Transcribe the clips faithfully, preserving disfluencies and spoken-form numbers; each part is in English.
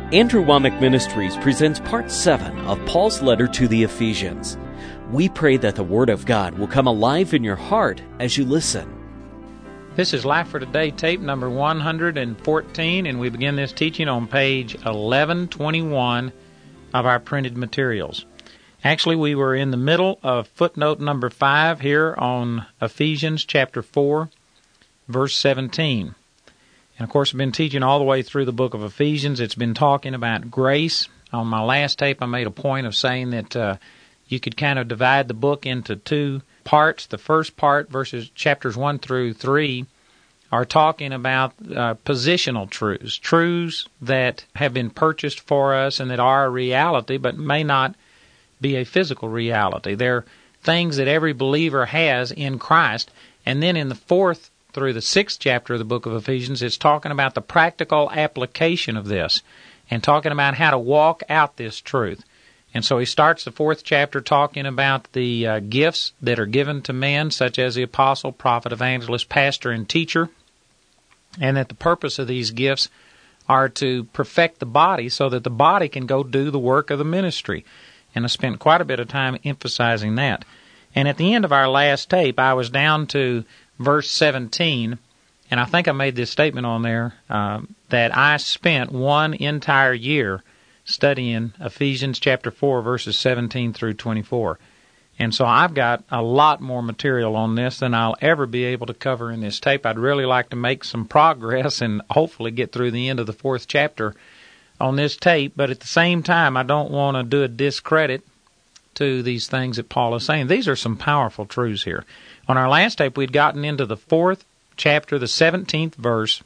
Andrew Wommack Ministries presents Part seven of Paul's letter to the Ephesians. We pray that the Word of God will come alive in your heart as you listen. This is Life for Today, tape number one hundred fourteen, and we begin this teaching on page eleven twenty-one of our printed materials. Actually, we were in the middle of footnote number five here on Ephesians chapter four, verse seventeen. And, of course, I've been teaching all the way through the book of Ephesians. It's been talking about grace. On my last tape, I made a point of saying that uh, you could kind of divide the book into two parts. The first part, verses chapters one through three, are talking about uh, positional truths, truths that have been purchased for us and that are a reality but may not be a physical reality. They're things that every believer has in Christ. And then in the fourth through the sixth chapter of the book of Ephesians, it's talking about the practical application of this and talking about how to walk out this truth. And so he starts the fourth chapter talking about the uh, gifts that are given to men, such as the apostle, prophet, evangelist, pastor, and teacher, and that the purpose of these gifts are to perfect the body so that the body can go do the work of the ministry. And I spent quite a bit of time emphasizing that. And at the end of our last tape, I was down to verse seventeen, and I think I made this statement on there, uh, that I spent one entire year studying Ephesians chapter four, verses seventeen through twenty-four. And so I've got a lot more material on this than I'll ever be able to cover in this tape. I'd really like to make some progress and hopefully get through the end of the fourth chapter on this tape, but at the same time, I don't want to do a discredit to these things that Paul is saying. These are some powerful truths here. On our last tape, we'd gotten into the fourth chapter, the seventeenth verse,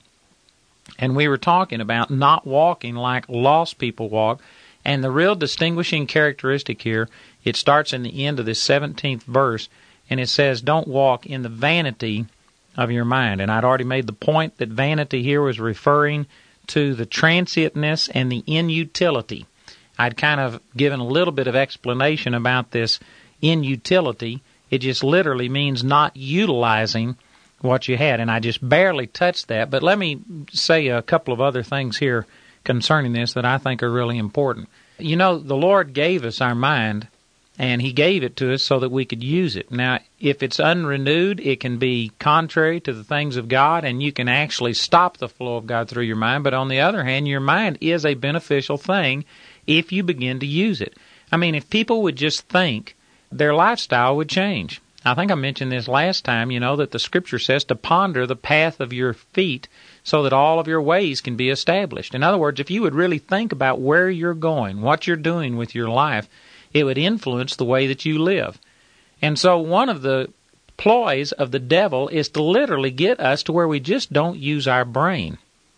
and we were talking about not walking like lost people walk. And the real distinguishing characteristic here, it starts in the end of this seventeenth verse, and it says, don't walk in the vanity of your mind. And I'd already made the point that vanity here was referring to the transientness and the inutility. I'd kind of given a little bit of explanation about this inutility. It just literally means not utilizing what you had, and I just barely touched that. But let me say a couple of other things here concerning this that I think are really important. You know, the Lord gave us our mind, and He gave it to us so that we could use it. Now, if it's unrenewed, it can be contrary to the things of God, and you can actually stop the flow of God through your mind. But on the other hand, your mind is a beneficial thing if you begin to use it. I mean, if people would just think, their lifestyle would change. I think I mentioned this last time, you know, that the Scripture says to ponder the path of your feet so that all of your ways can be established. In other words, if you would really think about where you're going, what you're doing with your life, it would influence the way that you live. And so one of the ploys of the devil is to literally get us to where we just don't use our brain.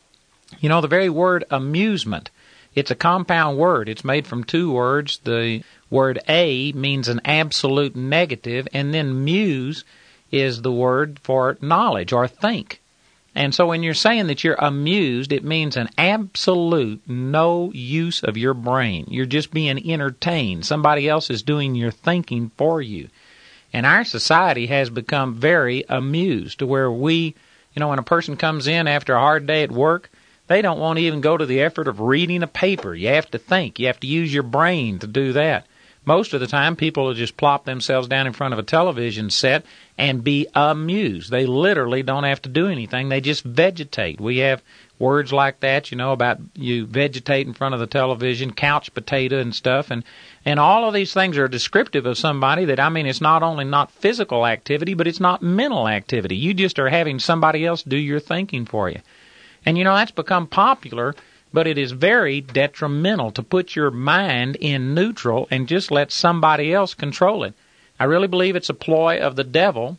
You know, the very word amusement, it's a compound word. It's made from two words. The word a means an absolute negative, and then muse is the word for knowledge or think. And so when you're saying that you're amused, it means an absolute no use of your brain. You're just being entertained. Somebody else is doing your thinking for you. And our society has become very amused to where we, you know, when a person comes in after a hard day at work, they don't want to even go to the effort of reading a paper. You have to think. You have to use your brain to do that. Most of the time, people will just plop themselves down in front of a television set and be amused. They literally don't have to do anything. They just vegetate. We have words like that, you know, about you vegetate in front of the television, couch potato and stuff. And, and all of these things are descriptive of somebody that, I mean, it's not only not physical activity, but it's not mental activity. You just are having somebody else do your thinking for you. And, you know, that's become popular, but it is very detrimental to put your mind in neutral and just let somebody else control it. I really believe it's a ploy of the devil.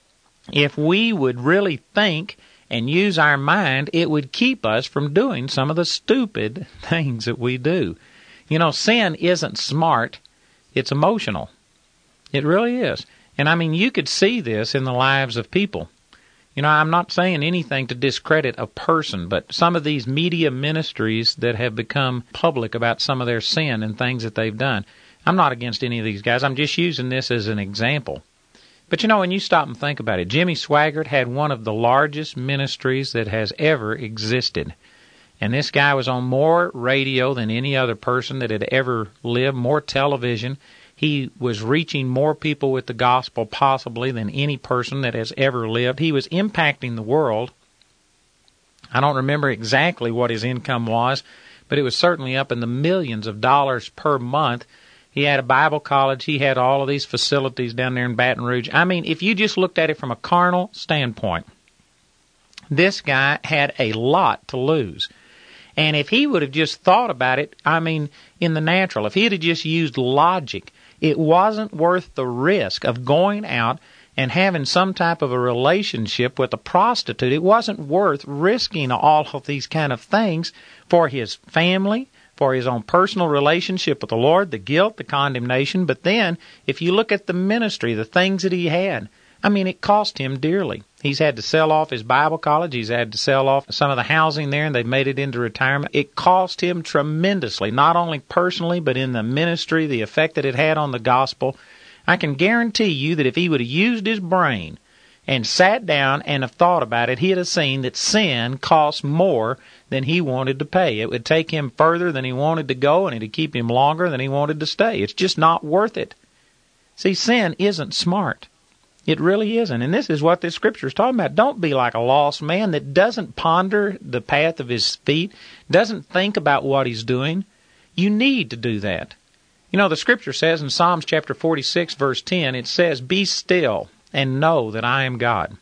If we would really think and use our mind, it would keep us from doing some of the stupid things that we do. You know, sin isn't smart. It's emotional. It really is. And, I mean, you could see this in the lives of people. You know, I'm not saying anything to discredit a person, but some of these media ministries that have become public about some of their sin and things that they've done, I'm not against any of these guys. I'm just using this as an example. But, you know, when you stop and think about it, Jimmy Swaggart had one of the largest ministries that has ever existed. And this guy was on more radio than any other person that had ever lived, more television. He was reaching more people with the gospel possibly than any person that has ever lived. He was impacting the world. I don't remember exactly what his income was, but it was certainly up in the millions of dollars per month. He had a Bible college. He had all of these facilities down there in Baton Rouge. I mean, if you just looked at it from a carnal standpoint, this guy had a lot to lose. And if he would have just thought about it, I mean, in the natural, if he had just used logic, it wasn't worth the risk of going out and having some type of a relationship with a prostitute. It wasn't worth risking all of these kind of things for his family, for his own personal relationship with the Lord, the guilt, the condemnation. But then, if you look at the ministry, the things that he had, I mean, it cost him dearly. He's had to sell off his Bible college. He's had to sell off some of the housing there, and they've made it into retirement. It cost him tremendously, not only personally, but in the ministry, the effect that it had on the gospel. I can guarantee you that if he would have used his brain and sat down and have thought about it, he'd have seen that sin costs more than he wanted to pay. It would take him further than he wanted to go, and it'd keep him longer than he wanted to stay. It's just not worth it. See, sin isn't smart. It really isn't. And this is what this scripture is talking about. Don't be like a lost man that doesn't ponder the path of his feet, doesn't think about what he's doing. You need to do that. You know, the scripture says in Psalms chapter forty-six, verse ten, it says, "Be still and know that I am God."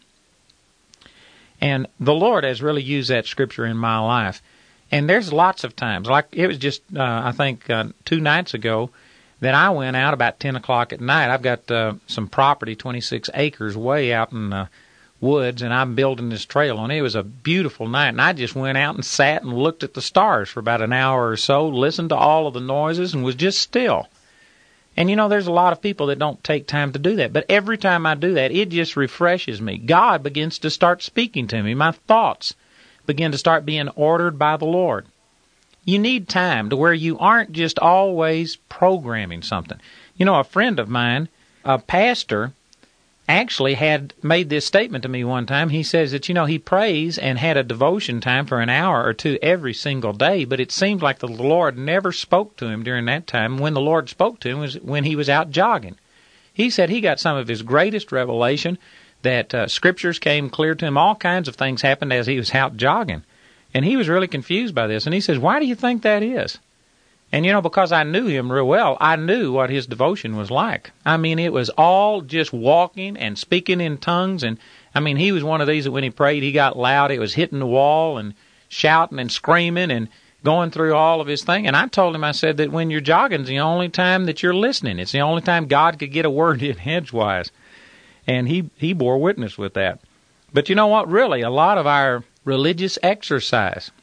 And the Lord has really used that scripture in my life. And there's lots of times, like it was just, uh, I think, uh, two nights ago, that I went out about ten o'clock at night. I've got uh, some property, twenty-six acres, way out in the woods, and I'm building this trail on it. It was a beautiful night, and I just went out and sat and looked at the stars for about an hour or so, listened to all of the noises, and was just still. And, you know, there's a lot of people that don't take time to do that. But every time I do that, it just refreshes me. God begins to start speaking to me. My thoughts begin to start being ordered by the Lord. You need time to where you aren't just always programming something. You know, a friend of mine, a pastor, actually had made this statement to me one time. He says that, you know, he prays and had a devotion time for an hour or two every single day, but it seemed like the Lord never spoke to him during that time. When the Lord spoke to him was when he was out jogging. He said he got some of his greatest revelation, that uh, scriptures came clear to him. All kinds of things happened as he was out jogging. And he was really confused by this. And he says, why do you think that is? And, you know, because I knew him real well, I knew what his devotion was like. I mean, it was all just walking and speaking in tongues. And, I mean, he was one of these that when he prayed, he got loud. It was hitting the wall and shouting and screaming and going through all of his thing. And I told him, I said that when you're jogging, it's the only time that you're listening. It's the only time God could get a word in edgewise. And he, he bore witness with that. But you know what? Really, a lot of our religious exercise,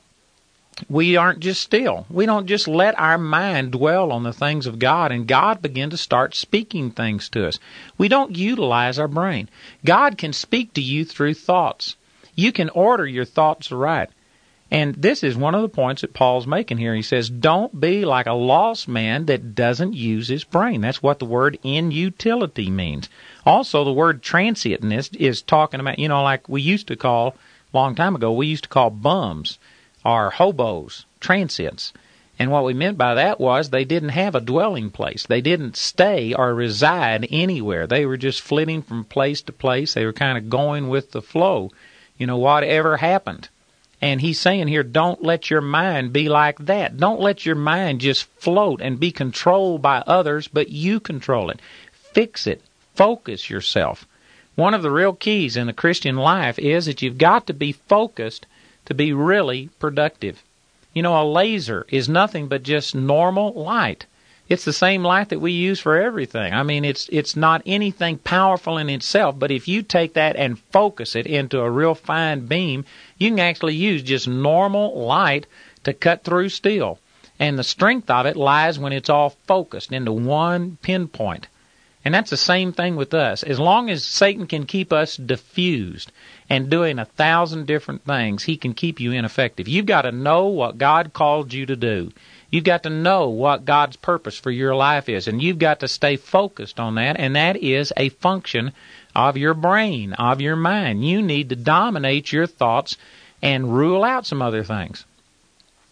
we aren't just still. We don't just let our mind dwell on the things of God and God begin to start speaking things to us. We don't utilize our brain. God can speak to you through thoughts. You can order your thoughts right. And this is one of the points that Paul's making here. He says, don't be like a lost man that doesn't use his brain. That's what the word inutility means. Also, the word transientness is talking about, you know, like we used to call, a long time ago, we used to call bums or hobos, transients. And what we meant by that was they didn't have a dwelling place. They didn't stay or reside anywhere. They were just flitting from place to place. They were kind of going with the flow, you know, whatever happened. And he's saying here, don't let your mind be like that. Don't let your mind just float and be controlled by others, but you control it. Fix it. Focus yourself. One of the real keys in the Christian life is that you've got to be focused to be really productive. You know, a laser is nothing but just normal light. It's the same light that we use for everything. I mean, it's it's not anything powerful in itself, but if you take that and focus it into a real fine beam, you can actually use just normal light to cut through steel. And the strength of it lies when it's all focused into one pinpoint. And that's the same thing with us. As long as Satan can keep us diffused and doing a thousand different things, he can keep you ineffective. You've got to know what God called you to do. You've got to know what God's purpose for your life is, and you've got to stay focused on that, and that is a function of your brain, of your mind. You need to dominate your thoughts and rule out some other things.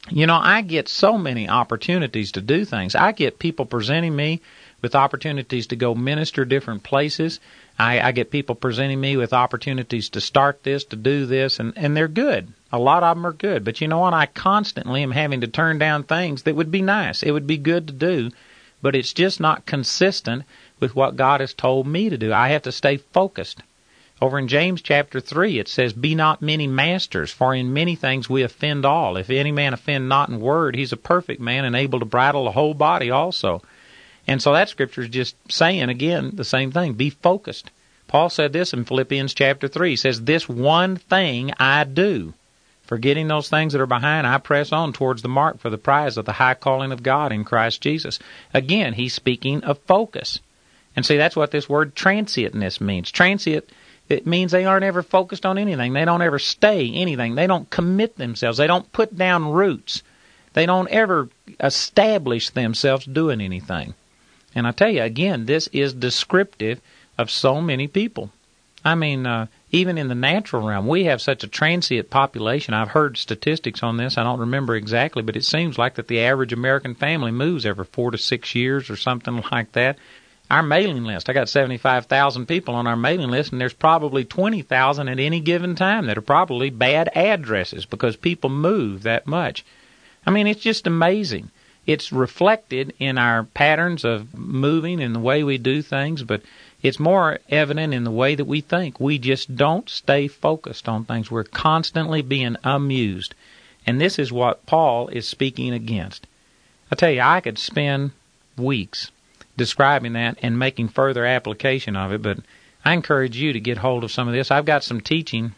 You know, I get so many opportunities to do things. I get people presenting me with opportunities to go minister different places. I, I get people presenting me with opportunities to start this, to do this, and, and they're good. A lot of them are good. But you know what? I constantly am having to turn down things that would be nice. It would be good to do, but it's just not consistent with what God has told me to do. I have to stay focused. Over in James chapter three, it says, "Be not many masters, for in many things we offend all. If any man offend not in word, he's a perfect man and able to bridle the whole body also." And so that scripture is just saying, again, the same thing. Be focused. Paul said this in Philippians chapter three. He says, "This one thing I do, forgetting those things that are behind, I press on towards the mark for the prize of the high calling of God in Christ Jesus." Again, he's speaking of focus. And see, that's what this word transientness means. Transient, it means they aren't ever focused on anything. They don't ever stay anything. They don't commit themselves. They don't put down roots. They don't ever establish themselves doing anything. And I tell you, again, this is descriptive of so many people. I mean, uh, even in the natural realm, we have such a transient population. I've heard statistics on this. I don't remember exactly, but it seems like that the average American family moves every four to six years or something like that. Our mailing list, I got seventy-five thousand people on our mailing list, and there's probably twenty thousand at any given time that are probably bad addresses because people move that much. I mean, it's just amazing. It's reflected in our patterns of moving and the way we do things, but it's more evident in the way that we think. We just don't stay focused on things. We're constantly being amused. And this is what Paul is speaking against. I tell you, I could spend weeks describing that and making further application of it, but I encourage you to get hold of some of this. I've got some teaching.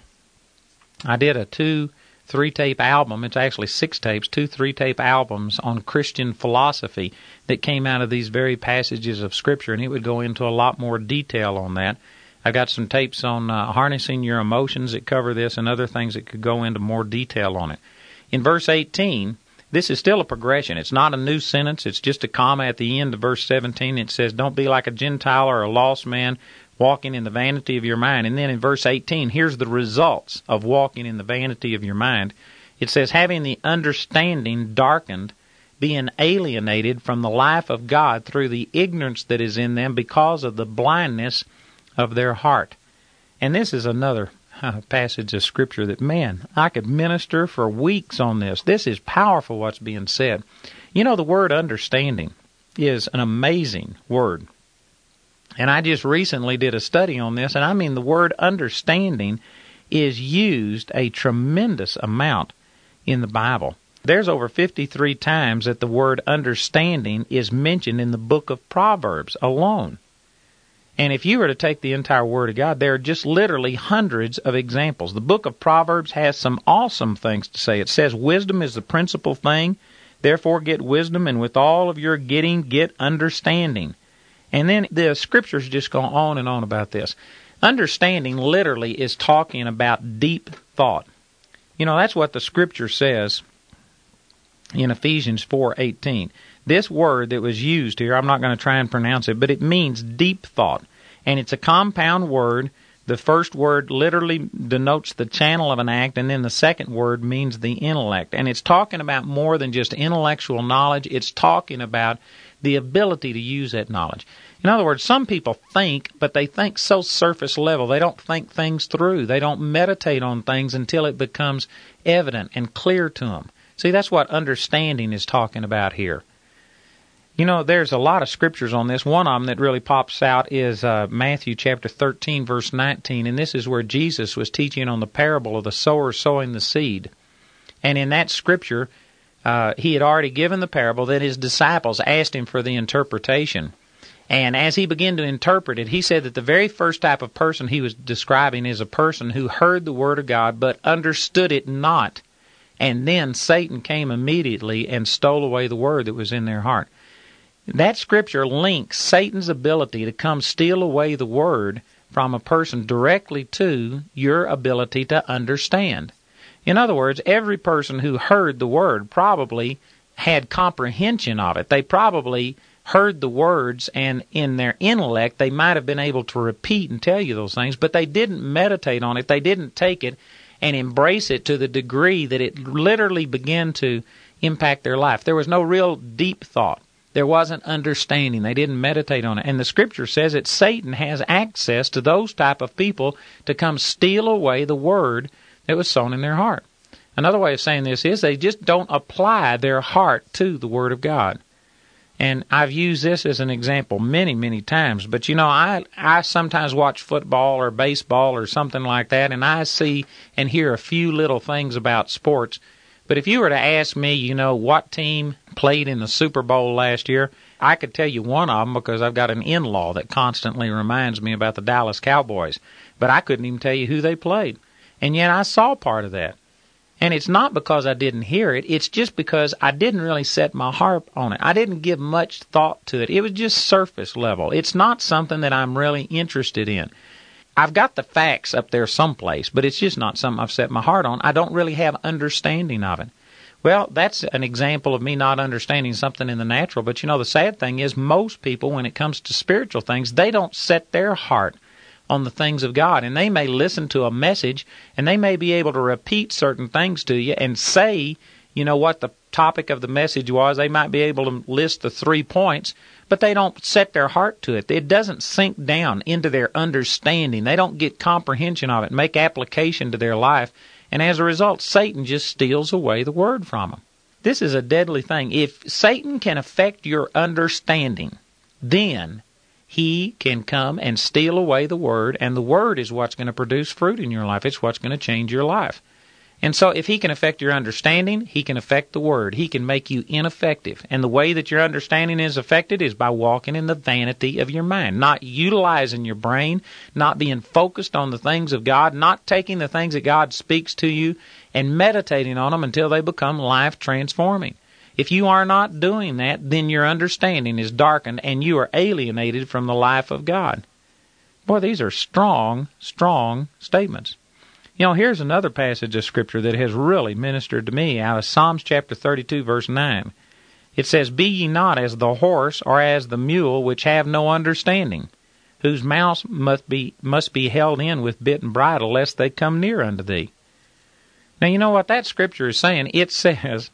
I did a two, three-tape album. It's actually six tapes, two three-tape albums on Christian philosophy that came out of these very passages of Scripture, and it would go into a lot more detail on that. I've got some tapes on uh, harnessing your emotions that cover this and other things that could go into more detail on it. In verse eighteen, this is still a progression. It's not a new sentence. It's just a comma at the end of verse seventeen. It says, "Don't be like a Gentile or a lost man, walking in the vanity of your mind." And then in verse eighteen, here's the results of walking in the vanity of your mind. It says, "Having the understanding darkened, being alienated from the life of God through the ignorance that is in them because of the blindness of their heart." And this is another uh, passage of Scripture that, man, I could minister for weeks on this. This is powerful what's being said. You know, the word understanding is an amazing word. And I just recently did a study on this, and I mean the word understanding is used a tremendous amount in the Bible. There's over fifty-three times that the word understanding is mentioned in the book of Proverbs alone. And if you were to take the entire Word of God, there are just literally hundreds of examples. The book of Proverbs has some awesome things to say. It says, "Wisdom is the principal thing, therefore get wisdom, and with all of your getting, get understanding." And then the Scriptures just go on and on about this. Understanding literally is talking about deep thought. You know, that's what the Scripture says in Ephesians four eighteen. This word that was used here, I'm not going to try and pronounce it, but it means deep thought. And it's a compound word. The first word literally denotes the channel of an act, and then the second word means the intellect. And it's talking about more than just intellectual knowledge. It's talking about the ability to use that knowledge. In other words, some people think, but they think so surface level. They don't think things through. They don't meditate on things until it becomes evident and clear to them. See, that's what understanding is talking about here. You know, there's a lot of scriptures on this. One of them that really pops out is uh, Matthew chapter thirteen, verse nineteen, and this is where Jesus was teaching on the parable of the sower sowing the seed. And in that scripture, uh, he had already given the parable, then his disciples asked him for the interpretation. And as he began to interpret it, he said that the very first type of person he was describing is a person who heard the Word of God but understood it not. And then Satan came immediately and stole away the Word that was in their heart. That scripture links Satan's ability to come steal away the Word from a person directly to your ability to understand. In other words, every person who heard the Word probably had comprehension of it. They probably heard the words, and in their intellect, they might have been able to repeat and tell you those things, but they didn't meditate on it. They didn't take it and embrace it to the degree that it literally began to impact their life. There was no real deep thought. There wasn't understanding. They didn't meditate on it. And the Scripture says that Satan has access to those type of people to come steal away the Word that was sown in their heart. Another way of saying this is they just don't apply their heart to the Word of God. And I've used this as an example many, many times. But, you know, I, I sometimes watch football or baseball or something like that, and I see and hear a few little things about sports. But if you were to ask me, you know, what team played in the Super Bowl last year, I could tell you one of them because I've got an in-law that constantly reminds me about the Dallas Cowboys. But I couldn't even tell you who they played. And yet I saw part of that. And it's not because I didn't hear it. It's just because I didn't really set my heart on it. I didn't give much thought to it. It was just surface level. It's not something that I'm really interested in. I've got the facts up there someplace, but it's just not something I've set my heart on. I don't really have understanding of it. Well, that's an example of me not understanding something in the natural. But, you know, the sad thing is most people, when it comes to spiritual things, they don't set their heart on the things of God. And they may listen to a message, and they may be able to repeat certain things to you and say, you know, what the topic of the message was. They might be able to list the three points, but they don't set their heart to it. It doesn't sink down into their understanding. They don't get comprehension of it, make application to their life. And as a result, Satan just steals away the Word from them. This is a deadly thing. If Satan can affect your understanding, then he can come and steal away the Word, and the Word is what's going to produce fruit in your life. It's what's going to change your life. And so if he can affect your understanding, he can affect the Word. He can make you ineffective. And the way that your understanding is affected is by walking in the vanity of your mind, not utilizing your brain, not being focused on the things of God, not taking the things that God speaks to you and meditating on them until they become life-transforming. If you are not doing that, then your understanding is darkened and you are alienated from the life of God. Boy, these are strong, strong statements. You know, here's another passage of Scripture that has really ministered to me out of Psalms chapter thirty-two, verse nine. It says, "Be ye not as the horse or as the mule which have no understanding, whose mouths must be, must be held in with bit and bridle, lest they come near unto thee." Now, you know what that Scripture is saying? It says,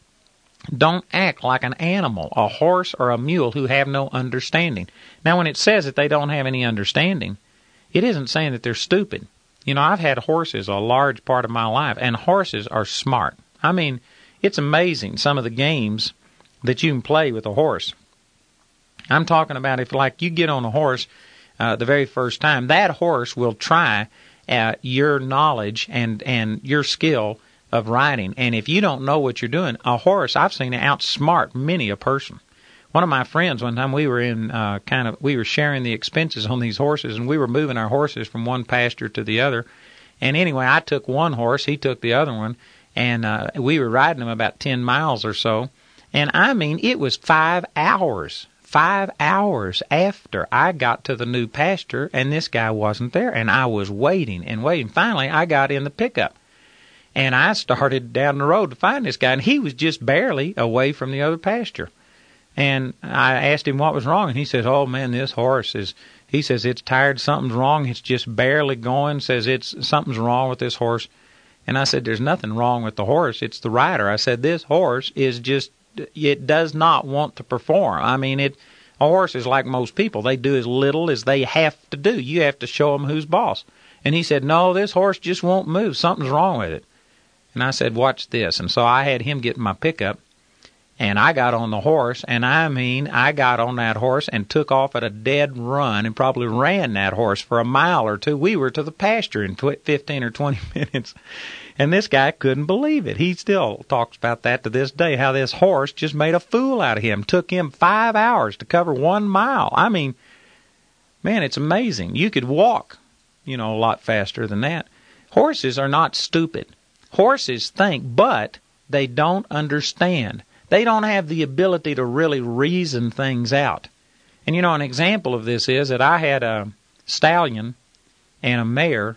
don't act like an animal, a horse or a mule who have no understanding. Now, when it says that they don't have any understanding, it isn't saying that they're stupid. You know, I've had horses a large part of my life, and horses are smart. I mean, it's amazing some of the games that you can play with a horse. I'm talking about if, like, you get on a horse uh, the very first time, that horse will try uh, your knowledge and, and your skill of riding. And if you don't know what you're doing, a horse, I've seen it outsmart many a person. One of my friends, one time we were in uh, kind of, we were sharing the expenses on these horses, and we were moving our horses from one pasture to the other. And anyway, I took one horse, he took the other one, and uh, we were riding them about ten miles or so. And I mean, it was five hours, five hours after I got to the new pasture, and this guy wasn't there. And I was waiting and waiting. Finally, I got in the pickup. And I started down the road to find this guy, and he was just barely away from the other pasture. And I asked him what was wrong, and he says, "Oh, man, this horse is," he says, "it's tired, something's wrong, it's just barely going," says, "it's something's wrong with this horse." And I said, "There's nothing wrong with the horse, it's the rider." I said, "This horse is just, it does not want to perform. I mean, it. a horse is like most people. They do as little as they have to do. You have to show them who's boss." And he said, "No, this horse just won't move, something's wrong with it." And I said, "Watch this." And so I had him get in my pickup, and I got on the horse, and I mean, I got on that horse and took off at a dead run and probably ran that horse for a mile or two. We were to the pasture in fifteen or twenty minutes. And this guy couldn't believe it. He still talks about that to this day, how this horse just made a fool out of him. Took him five hours to cover one mile. I mean, man, it's amazing. You could walk, you know, a lot faster than that. Horses are not stupid. Horses think, but they don't understand. They don't have the ability to really reason things out. And, you know, an example of this is that I had a stallion and a mare,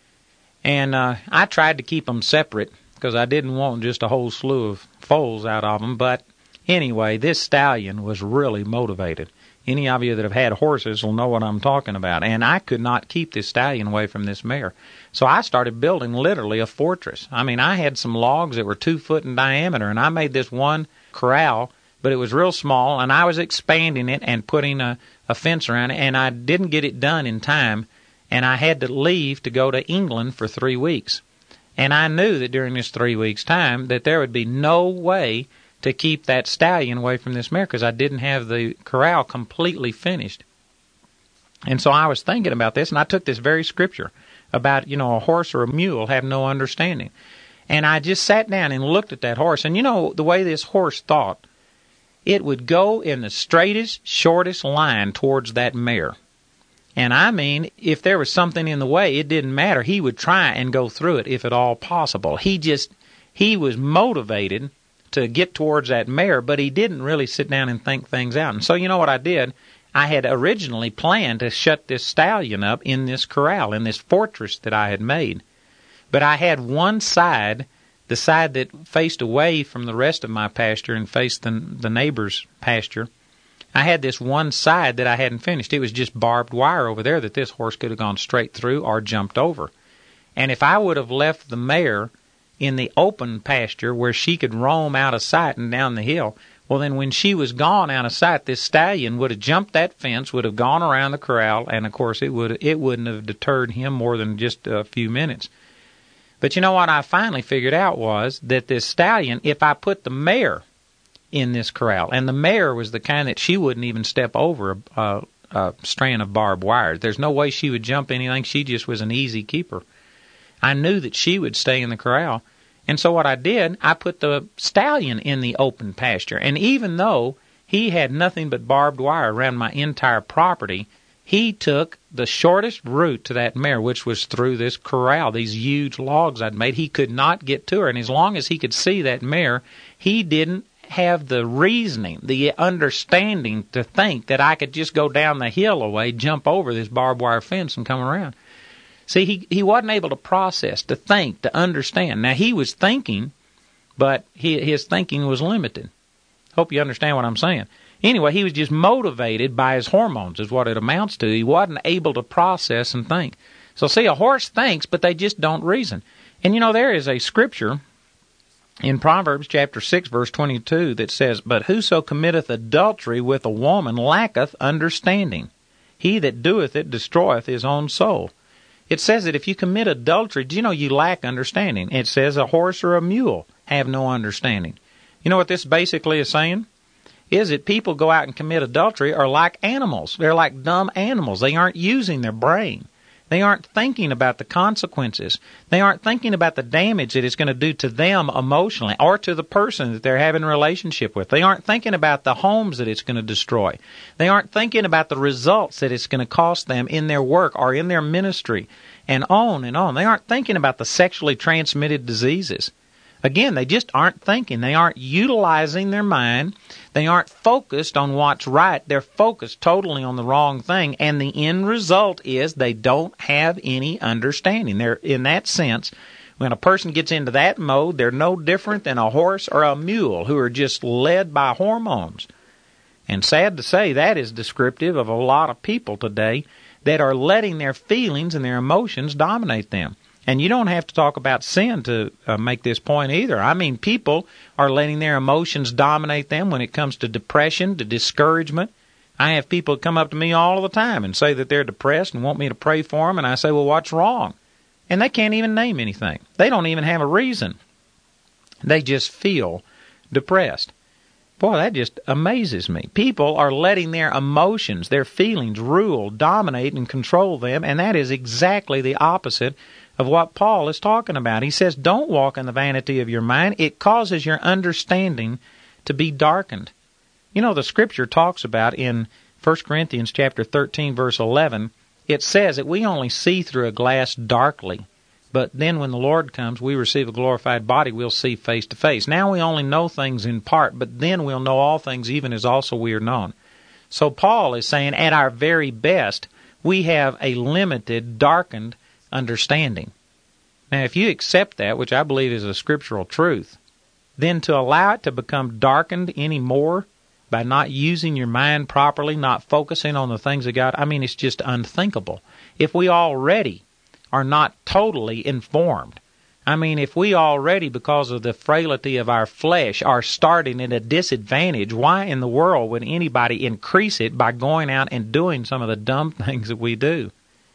and uh, I tried to keep them separate because I didn't want just a whole slew of foals out of them. But anyway, this stallion was really motivated. Any of you that have had horses will know what I'm talking about. And I could not keep this stallion away from this mare. So I started building literally a fortress. I mean, I had some logs that were two foot in diameter, and I made this one corral, but it was real small, and I was expanding it and putting a, a fence around it, and I didn't get it done in time, and I had to leave to go to England for three weeks. And I knew that during this three weeks' time that there would be no way to keep that stallion away from this mare because I didn't have the corral completely finished. And so I was thinking about this, and I took this very scripture about, you know, a horse or a mule have no understanding. And I just sat down and looked at that horse. And you know the way this horse thought? It would go in the straightest, shortest line towards that mare. And I mean, if there was something in the way, it didn't matter. He would try and go through it if at all possible. He just, he was motivated to get towards that mare, but he didn't really sit down and think things out. And so you know what I did? I had originally planned to shut this stallion up in this corral, in this fortress that I had made. But I had one side, the side that faced away from the rest of my pasture and faced the, the neighbor's pasture. I had this one side that I hadn't finished. It was just barbed wire over there that this horse could have gone straight through or jumped over. And if I would have left the mare in the open pasture where she could roam out of sight and down the hill, well, then when she was gone out of sight, this stallion would have jumped that fence, would have gone around the corral, and, of course, it, would, it wouldn't have deterred him more than just a few minutes. But you know what I finally figured out was that this stallion, if I put the mare in this corral, and the mare was the kind that she wouldn't even step over a, a, a strand of barbed wire. There's no way she would jump anything. She just was an easy keeper. I knew that she would stay in the corral. And so what I did, I put the stallion in the open pasture. And even though he had nothing but barbed wire around my entire property, he took the shortest route to that mare, which was through this corral, these huge logs I'd made. He could not get to her. And as long as he could see that mare, he didn't have the reasoning, the understanding to think that I could just go down the hill away, jump over this barbed wire fence and come around. See, he, he wasn't able to process, to think, to understand. Now, he was thinking, but he, his thinking was limited. Hope you understand what I'm saying. Anyway, he was just motivated by his hormones is what it amounts to. He wasn't able to process and think. So, see, a horse thinks, but they just don't reason. And, you know, there is a scripture in Proverbs chapter six, verse twenty-two, that says, "But whoso committeth adultery with a woman lacketh understanding. He that doeth it destroyeth his own soul." It says that if you commit adultery, do you know you lack understanding? It says a horse or a mule have no understanding. You know what this basically is saying? Is that people go out and commit adultery are like animals. They're like dumb animals. They aren't using their brain. They aren't thinking about the consequences. They aren't thinking about the damage that it's going to do to them emotionally or to the person that they're having a relationship with. They aren't thinking about the homes that it's going to destroy. They aren't thinking about the results that it's going to cost them in their work or in their ministry and on and on. They aren't thinking about the sexually transmitted diseases. Again, they just aren't thinking. They aren't utilizing their mind. They aren't focused on what's right. They're focused totally on the wrong thing. And the end result is they don't have any understanding. They're, in that sense, when a person gets into that mode, they're no different than a horse or a mule who are just led by hormones. And sad to say, that is descriptive of a lot of people today that are letting their feelings and their emotions dominate them. And you don't have to talk about sin to uh, make this point either. I mean, people are letting their emotions dominate them when it comes to depression, to discouragement. I have people come up to me all the time and say that they're depressed and want me to pray for them, and I say, well, what's wrong? And they can't even name anything. They don't even have a reason. They just feel depressed. Boy, that just amazes me. People are letting their emotions, their feelings rule, dominate, and control them, and that is exactly the opposite of what Paul is talking about. He says, don't walk in the vanity of your mind. It causes your understanding to be darkened. You know, the Scripture talks about in First Corinthians chapter thirteen, verse eleven, it says that we only see through a glass darkly, but then when the Lord comes, we receive a glorified body, we'll see face to face. Now we only know things in part, but then we'll know all things even as also we are known. So Paul is saying, at our very best, we have a limited, darkened understanding. Now, if you accept that, which I believe is a scriptural truth, then to allow it to become darkened any more by not using your mind properly, not focusing on the things of God. I mean, it's just unthinkable. If we already are not totally informed, I mean, if we already, because of the frailty of our flesh, are starting at a disadvantage, why in the world would anybody increase it by going out and doing some of the dumb things that we do?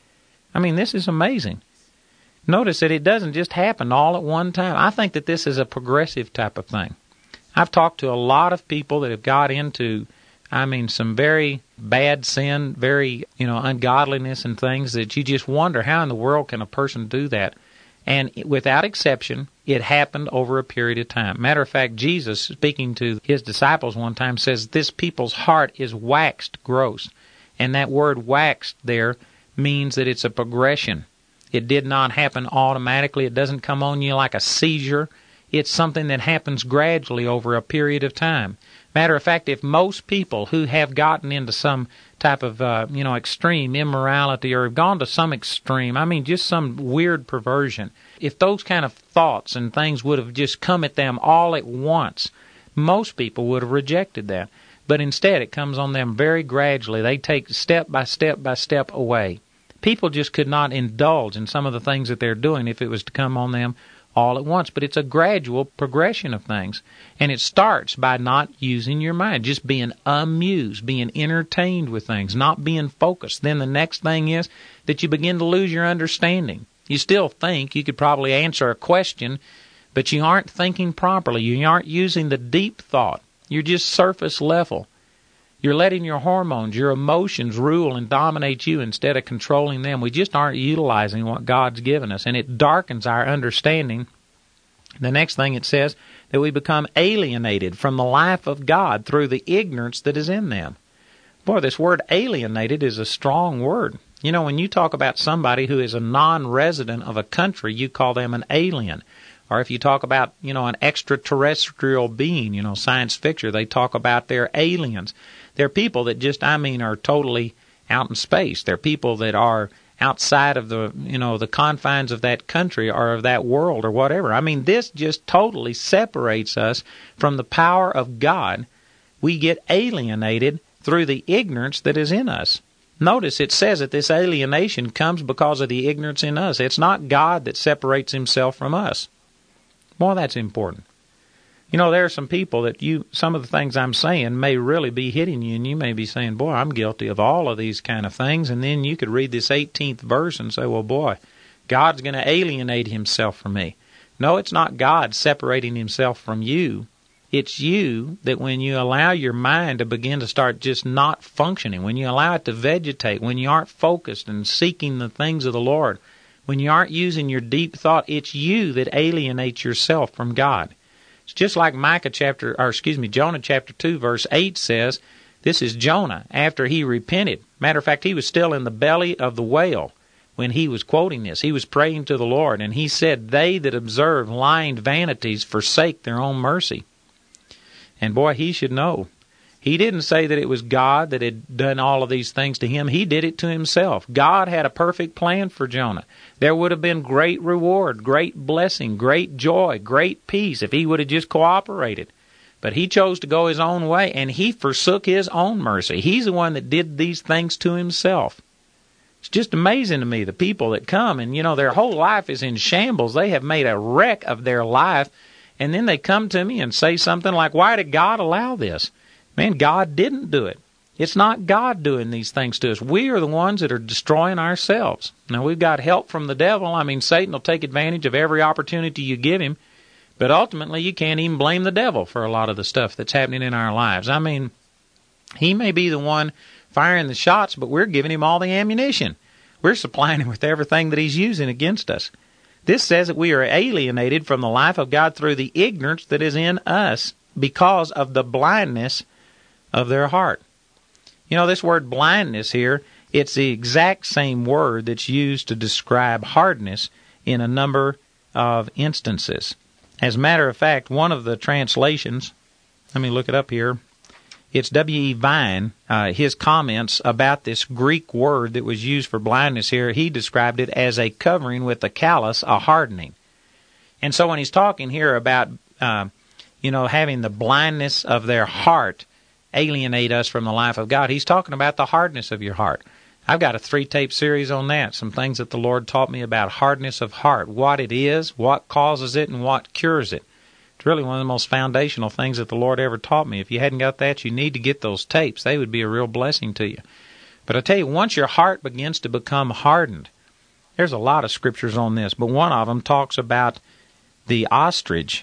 I mean, this is amazing. Notice that it doesn't just happen all at one time. I think that this is a progressive type of thing. I've talked to a lot of people that have got into, I mean, some very bad sin, very, you know, ungodliness and things that you just wonder, how in the world can a person do that? And without exception, it happened over a period of time. Matter of fact, Jesus, speaking to his disciples one time, says, this people's heart is waxed gross. And that word waxed there means that it's a progression. It did not happen automatically. It doesn't come on you like a seizure. It's something that happens gradually over a period of time. Matter of fact, if most people who have gotten into some type of, uh, you know, extreme immorality or have gone to some extreme, I mean, just some weird perversion, if those kind of thoughts and things would have just come at them all at once, most people would have rejected that. But instead, it comes on them very gradually. They take step by step by step away. People just could not indulge in some of the things that they're doing if it was to come on them all at once. But it's a gradual progression of things. And it starts by not using your mind, just being amused, being entertained with things, not being focused. Then the next thing is that you begin to lose your understanding. You still think you could probably answer a question, but you aren't thinking properly. You aren't using the deep thought. You're just surface level. You're letting your hormones, your emotions rule and dominate you instead of controlling them. We just aren't utilizing what God's given us, and it darkens our understanding. The next thing it says, that we become alienated from the life of God through the ignorance that is in them. Boy, this word alienated is a strong word. You know, when you talk about somebody who is a non-resident of a country, you call them an alien. Or if you talk about, you know, an extraterrestrial being, you know, science fiction, they talk about they're aliens. They're people that just, I mean, are totally out in space. They're people that are outside of the, you know, the confines of that country or of that world or whatever. I mean, this just totally separates us from the power of God. We get alienated through the ignorance that is in us. Notice it says that this alienation comes because of the ignorance in us. It's not God that separates himself from us. Boy, that's important. You know, there are some people that you, some of the things I'm saying may really be hitting you, and you may be saying, boy, I'm guilty of all of these kind of things. And then you could read this eighteenth verse and say, well, boy, God's going to alienate himself from me. No, it's not God separating himself from you. It's you that when you allow your mind to begin to start just not functioning, when you allow it to vegetate, when you aren't focused and seeking the things of the Lord, when you aren't using your deep thought, it's you that alienates yourself from God. It's just like Micah chapter, or excuse me, Jonah chapter two, verse eight says, this is Jonah after he repented. Matter of fact, he was still in the belly of the whale when he was quoting this. He was praying to the Lord, and he said, they that observe lying vanities forsake their own mercy. And boy, he should know. He didn't say that it was God that had done all of these things to him. He did it to himself. God had a perfect plan for Jonah. There would have been great reward, great blessing, great joy, great peace if he would have just cooperated. But he chose to go his own way, and he forsook his own mercy. He's the one that did these things to himself. It's just amazing to me, the people that come, and, you know, their whole life is in shambles. They have made a wreck of their life, and then they come to me and say something like, why did God allow this? Man, God didn't do it. It's not God doing these things to us. We are the ones that are destroying ourselves. Now, we've got help from the devil. I mean, Satan will take advantage of every opportunity you give him, but ultimately you can't even blame the devil for a lot of the stuff that's happening in our lives. I mean, he may be the one firing the shots, but we're giving him all the ammunition. We're supplying him with everything that he's using against us. This says that we are alienated from the life of God through the ignorance that is in us because of the blindness of their heart. You know, this word blindness here, it's the exact same word that's used to describe hardness in a number of instances. As a matter of fact, one of the translations, let me look it up here, it's W E Vine, uh, his comments about this Greek word that was used for blindness here, he described it as a covering with a callus, a hardening. And so when he's talking here about, uh, you know, having the blindness of their heart, alienate us from the life of God. He's talking about the hardness of your heart. I've got a three-tape series on that, some things that the Lord taught me about hardness of heart, what it is, what causes it, and what cures it. It's really one of the most foundational things that the Lord ever taught me. If you hadn't got that, you need to get those tapes. They would be a real blessing to you. But I tell you, once your heart begins to become hardened, there's a lot of scriptures on this, but one of them talks about the ostrich.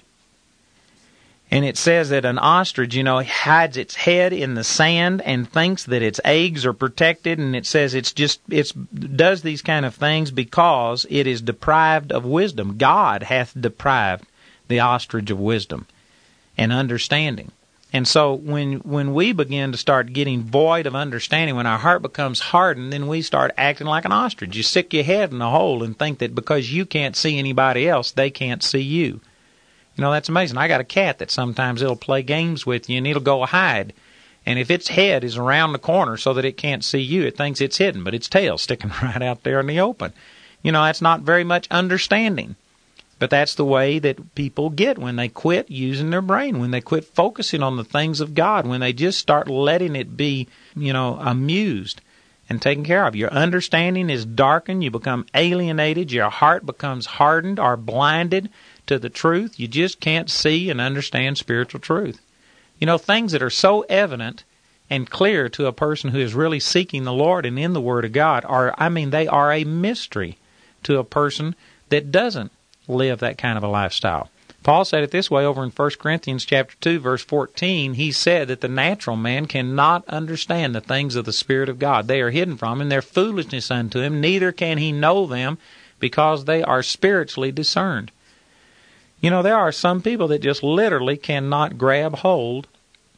And it says that an ostrich, you know, hides its head in the sand and thinks that its eggs are protected, and it says it's just it's does these kind of things because it is deprived of wisdom. God hath deprived the ostrich of wisdom and understanding. And so when when we begin to start getting void of understanding, when our heart becomes hardened, then we start acting like an ostrich. You stick your head in a hole and think that because you can't see anybody else, they can't see you. You know, that's amazing. I got a cat that sometimes it'll play games with you and it'll go hide. And if its head is around the corner so that it can't see you, it thinks it's hidden, but its tail's sticking right out there in the open. You know, that's not very much understanding. But that's the way that people get when they quit using their brain, when they quit focusing on the things of God, when they just start letting it be, you know, amused and taken care of. Your understanding is darkened. You become alienated. Your heart becomes hardened or blinded to the truth. You just can't see and understand spiritual truth. You know, things that are so evident and clear to a person who is really seeking the Lord and in the Word of God are, I mean, they are a mystery to a person that doesn't live that kind of a lifestyle. Paul said it this way over in First Corinthians chapter two, verse fourteen. He said that the natural man cannot understand the things of the Spirit of God. They are hidden from him. They're foolishness unto him. Neither can he know them because they are spiritually discerned. You know, there are some people that just literally cannot grab hold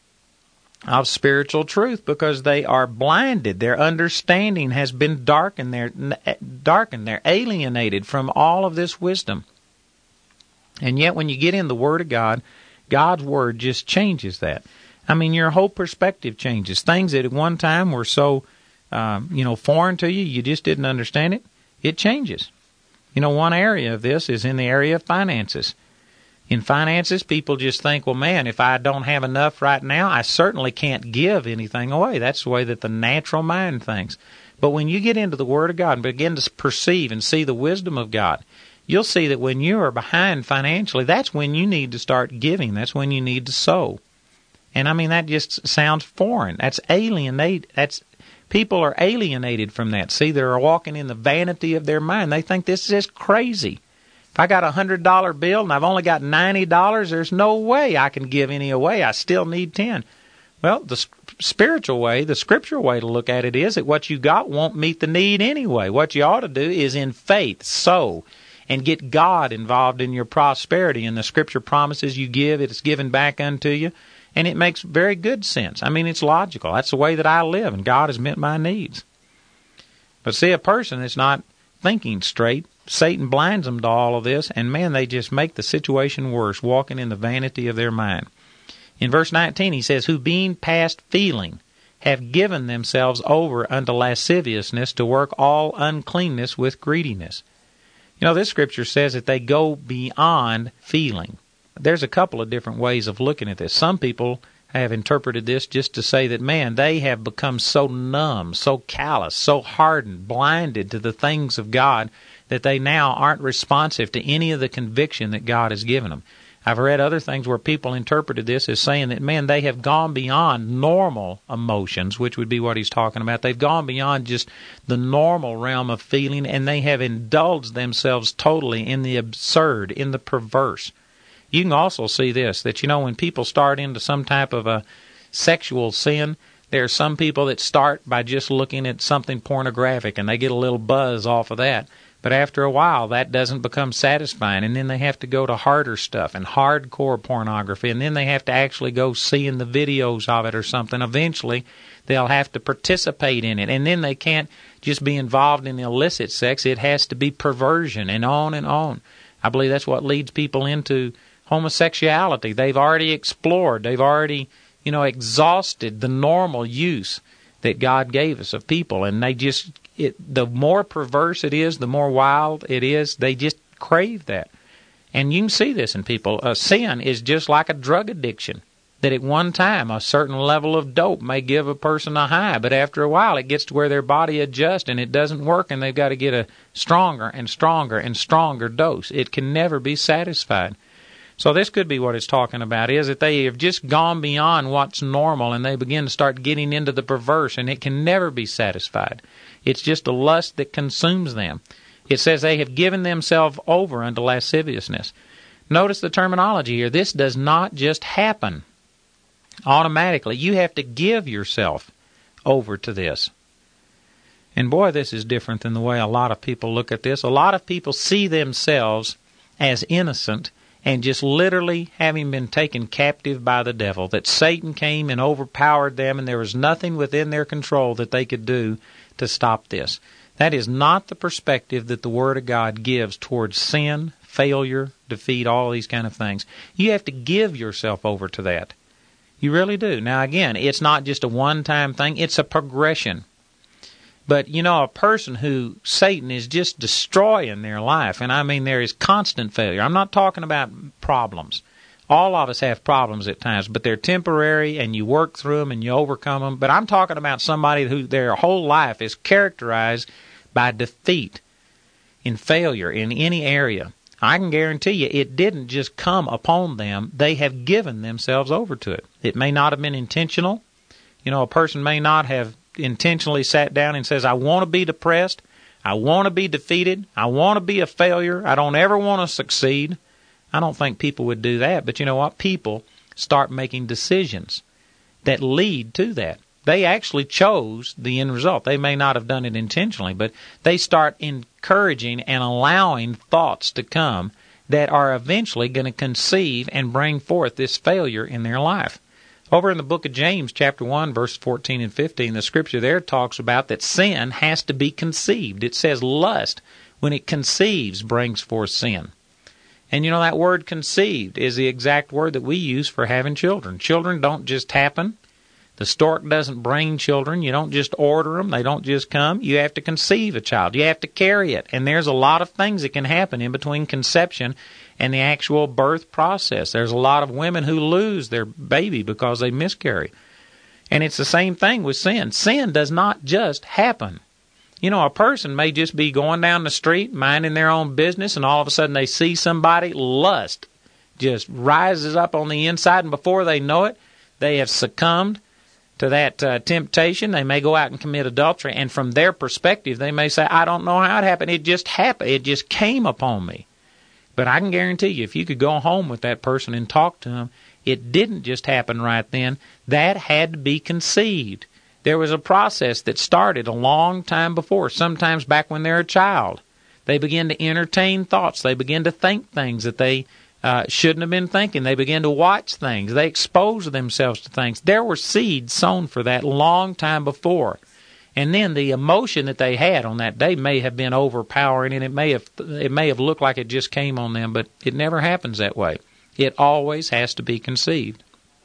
of spiritual truth because they are blinded. Their understanding has been darkened. They're darkened. They're alienated from all of this wisdom. And yet when you get in the Word of God, God's Word just changes that. I mean, your whole perspective changes. Things that at one time were so, um, you know, foreign to you, you just didn't understand it, it changes. You know, one area of this is in the area of finances. In finances, people just think, well, man, if I don't have enough right now, I certainly can't give anything away. That's the way that the natural mind thinks. But when you get into the Word of God and begin to perceive and see the wisdom of God, you'll see that when you are behind financially, that's when you need to start giving. That's when you need to sow. And I mean, that just sounds foreign. That's alienate. That's people are alienated from that. See, they're walking in the vanity of their mind. They think this is just crazy. If I got a one hundred dollar bill and I've only got ninety dollars, there's no way I can give any away. I still need ten. Well, the spiritual way, the scriptural way to look at it is that what you got won't meet the need anyway. What you ought to do is in faith, sow, and get God involved in your prosperity. And the scripture promises you give, it is given back unto you. And it makes very good sense. I mean, it's logical. That's the way that I live, and God has met my needs. But see, a person that's not thinking straight, Satan blinds them to all of this, and man, they just make the situation worse, walking in the vanity of their mind. In verse nineteen, he says, who being past feeling have given themselves over unto lasciviousness to work all uncleanness with greediness. You know, this scripture says that they go beyond feeling. There's a couple of different ways of looking at this. Some people have interpreted this just to say that, man, they have become so numb, so callous, so hardened, blinded to the things of God that they now aren't responsive to any of the conviction that God has given them. I've read other things where people interpreted this as saying that, man, they have gone beyond normal emotions, which would be what he's talking about. They've gone beyond just the normal realm of feeling, and they have indulged themselves totally in the absurd, in the perverse. You can also see this, that, you know, when people start into some type of a sexual sin, there are some people that start by just looking at something pornographic, and they get a little buzz off of that. But after a while, that doesn't become satisfying, and then they have to go to harder stuff and hardcore pornography, and then they have to actually go seeing the videos of it or something. Eventually, they'll have to participate in it, and then they can't just be involved in illicit sex. It has to be perversion, and on and on. I believe that's what leads people into homosexuality. They've already explored, they've already, you know, exhausted the normal use that God gave us of people, and they just, it, the more perverse it is, the more wild it is, they just crave that. And you can see this in people. Uh, sin is just like a drug addiction. that at one time a certain level of dope may give a person a high, but after a while it gets to where their body adjusts and it doesn't work, and they've got to get a stronger and stronger and stronger dose. It can never be satisfied. So this could be what it's talking about, is that they have just gone beyond what's normal and they begin to start getting into the perverse, and it can never be satisfied. It's just a lust that consumes them. It says they have given themselves over unto lasciviousness. Notice the terminology here. This does not just happen automatically. You have to give yourself over to this. And boy, this is different than the way a lot of people look at this. A lot of people see themselves as innocent and just literally having been taken captive by the devil, that Satan came and overpowered them and there was nothing within their control that they could do to stop this. That is not the perspective that the Word of God gives towards sin, failure, defeat, all these kind of things. You have to give yourself over to that. You really do. Now, again, it's not just a one-time thing. It's a progression. But, you know, a person who Satan is just destroying their life, and I mean there is constant failure. I'm not talking about problems. All of us have problems at times, but they're temporary, and you work through them and you overcome them. But I'm talking about somebody who their whole life is characterized by defeat and failure in any area. I can guarantee you it didn't just come upon them. They have given themselves over to it. It may not have been intentional. You know, a person may not have intentionally sat down and says, I want to be depressed, I want to be defeated, I want to be a failure, I don't ever want to succeed. I don't think people would do that, but you know what? People start making decisions that lead to that. They actually chose the end result. They may not have done it intentionally, but they start encouraging and allowing thoughts to come that are eventually going to conceive and bring forth this failure in their life. Over in the book of James, chapter one, verse fourteen and fifteen, the scripture there talks about that sin has to be conceived. It says lust, when it conceives, brings forth sin. And you know, that word conceived is the exact word that we use for having children. Children don't just happen. The stork doesn't bring children. You don't just order them. They don't just come. You have to conceive a child. You have to carry it. And there's a lot of things that can happen in between conception and the actual birth process. There's a lot of women who lose their baby because they miscarry. And it's the same thing with sin. Sin does not just happen. You know, a person may just be going down the street, minding their own business, and all of a sudden they see somebody, lust just rises up on the inside, and before they know it, they have succumbed to that uh, temptation. They may go out and commit adultery, and from their perspective, they may say, I don't know how it happened. It just happened. It just came upon me. But I can guarantee you, if you could go home with that person and talk to them, it didn't just happen right then. That had to be conceived. There was a process that started a long time before, sometimes back when they're a child. They begin to entertain thoughts. They begin to think things that they uh, shouldn't have been thinking. They begin to watch things. They expose themselves to things. There were seeds sown for that long time before. And then the emotion that they had on that day may have been overpowering, and it may have it may have looked like it just came on them, but it never happens that way. It always has to be conceived.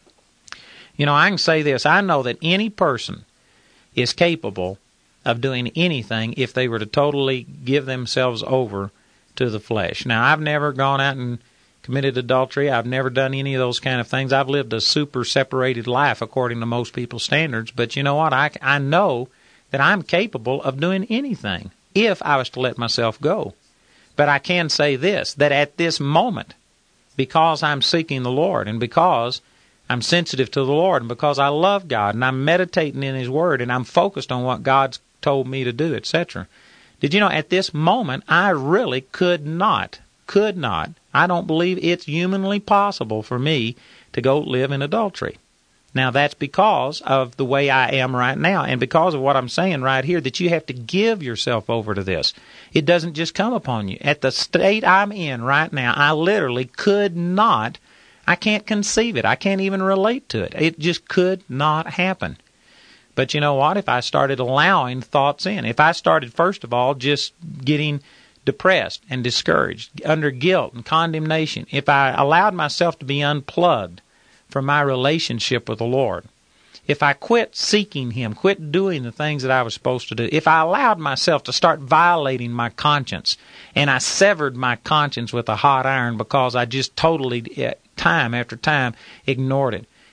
You know, I can say this. I know that any person is capable of doing anything if they were to totally give themselves over to the flesh. Now, I've never gone out and committed adultery. I've never done any of those kind of things. I've lived a super separated life according to most people's standards. But you know what? I, I know that I'm capable of doing anything if I was to let myself go. But I can say this, that at this moment, because I'm seeking the Lord and because I'm sensitive to the Lord and because I love God and I'm meditating in His Word and I'm focused on what God's told me to do, et cetera. Did you know, at this moment, I really could not, could not, I don't believe it's humanly possible for me to go live in adultery. Now, that's because of the way I am right now and because of what I'm saying right here, that you have to give yourself over to this. It doesn't just come upon you. At the state I'm in right now, I literally could not, I can't conceive it. I can't even relate to it. It just could not happen. But you know what? If I started allowing thoughts in, if I started, first of all, just getting depressed and discouraged, under guilt and condemnation, if I allowed myself to be unplugged from my relationship with the Lord, if I quit seeking Him, quit doing the things that I was supposed to do, if I allowed myself to start violating my conscience, and I severed my conscience with a hot iron because I just totally, time after time, ignored it,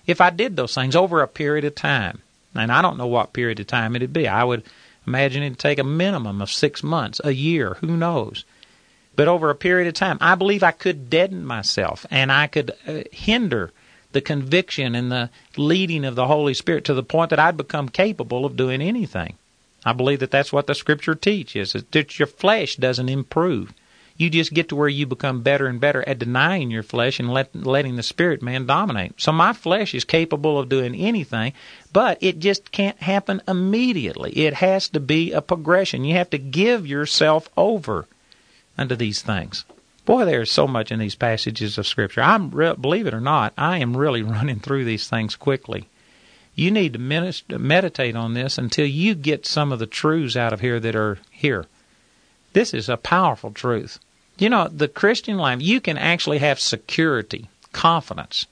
if I did those things over a period of time. And I don't know what period of time it'd be. I would imagine it'd take a minimum of six months, a year, who knows. But over a period of time, I believe I could deaden myself, and I could uh, hinder the conviction and the leading of the Holy Spirit to the point that I'd become capable of doing anything. I believe that that's what the Scripture teaches, is that your flesh doesn't improve. You just get to where you become better and better at denying your flesh and let, letting the Spirit man dominate. So my flesh is capable of doing anything, but it just can't happen immediately. It has to be a progression. You have to give yourself over unto these things. Boy, there's so much in these passages of Scripture. I'm re- believe it or not, I am really running through these things quickly. You need to minister, meditate on this until you get some of the truths out of here that are here. This is a powerful truth. You know, the Christian life, you can actually have security, confidence,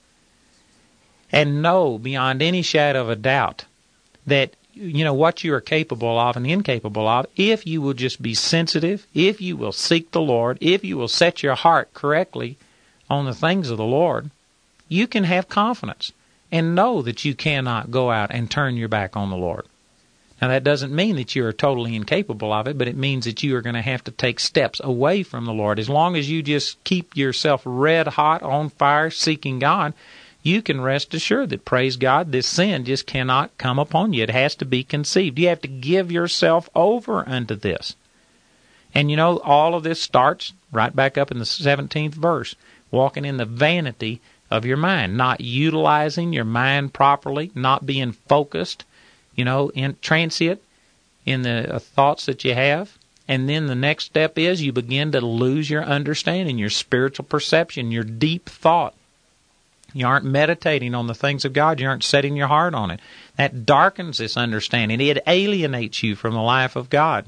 and know beyond any shadow of a doubt that, you know, what you are capable of and incapable of, if you will just be sensitive, if you will seek the Lord, if you will set your heart correctly on the things of the Lord, you can have confidence and know that you cannot go out and turn your back on the Lord. Now, that doesn't mean that you are totally incapable of it, but it means that you are going to have to take steps away from the Lord. As long as you just keep yourself red hot on fire seeking God, you can rest assured that, praise God, this sin just cannot come upon you. It has to be conceived. You have to give yourself over unto this. And you know, all of this starts right back up in the seventeenth verse, walking in the vanity of your mind, not utilizing your mind properly, not being focused, you know, in transient in the uh, thoughts that you have. And then the next step is you begin to lose your understanding, your spiritual perception, your deep thought. You aren't meditating on the things of God. You aren't setting your heart on it. That darkens this understanding. It alienates you from the life of God.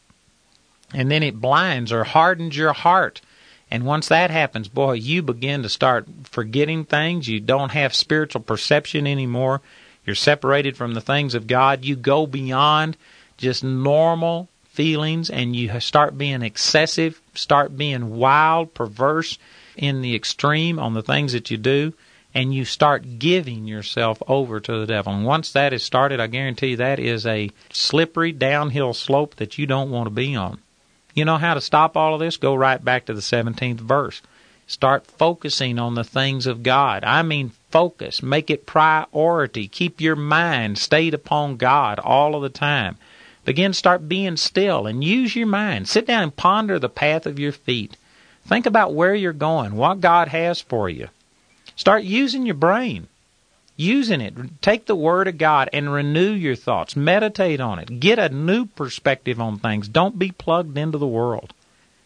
And then it blinds or hardens your heart. And once that happens, boy, you begin to start forgetting things. You don't have spiritual perception anymore. You're separated from the things of God. You go beyond just normal feelings, and you start being excessive, start being wild, perverse in the extreme on the things that you do, and you start giving yourself over to the devil. And once that is started, I guarantee you that is a slippery downhill slope that you don't want to be on. You know how to stop all of this? Go right back to the seventeenth verse. Start focusing on the things of God. I mean focus. Make it priority. Keep your mind stayed upon God all of the time. Begin to start being still and use your mind. Sit down and ponder the path of your feet. Think about where you're going, what God has for you. Start using your brain. Using it. Take the Word of God and renew your thoughts. Meditate on it. Get a new perspective on things. Don't be plugged into the world.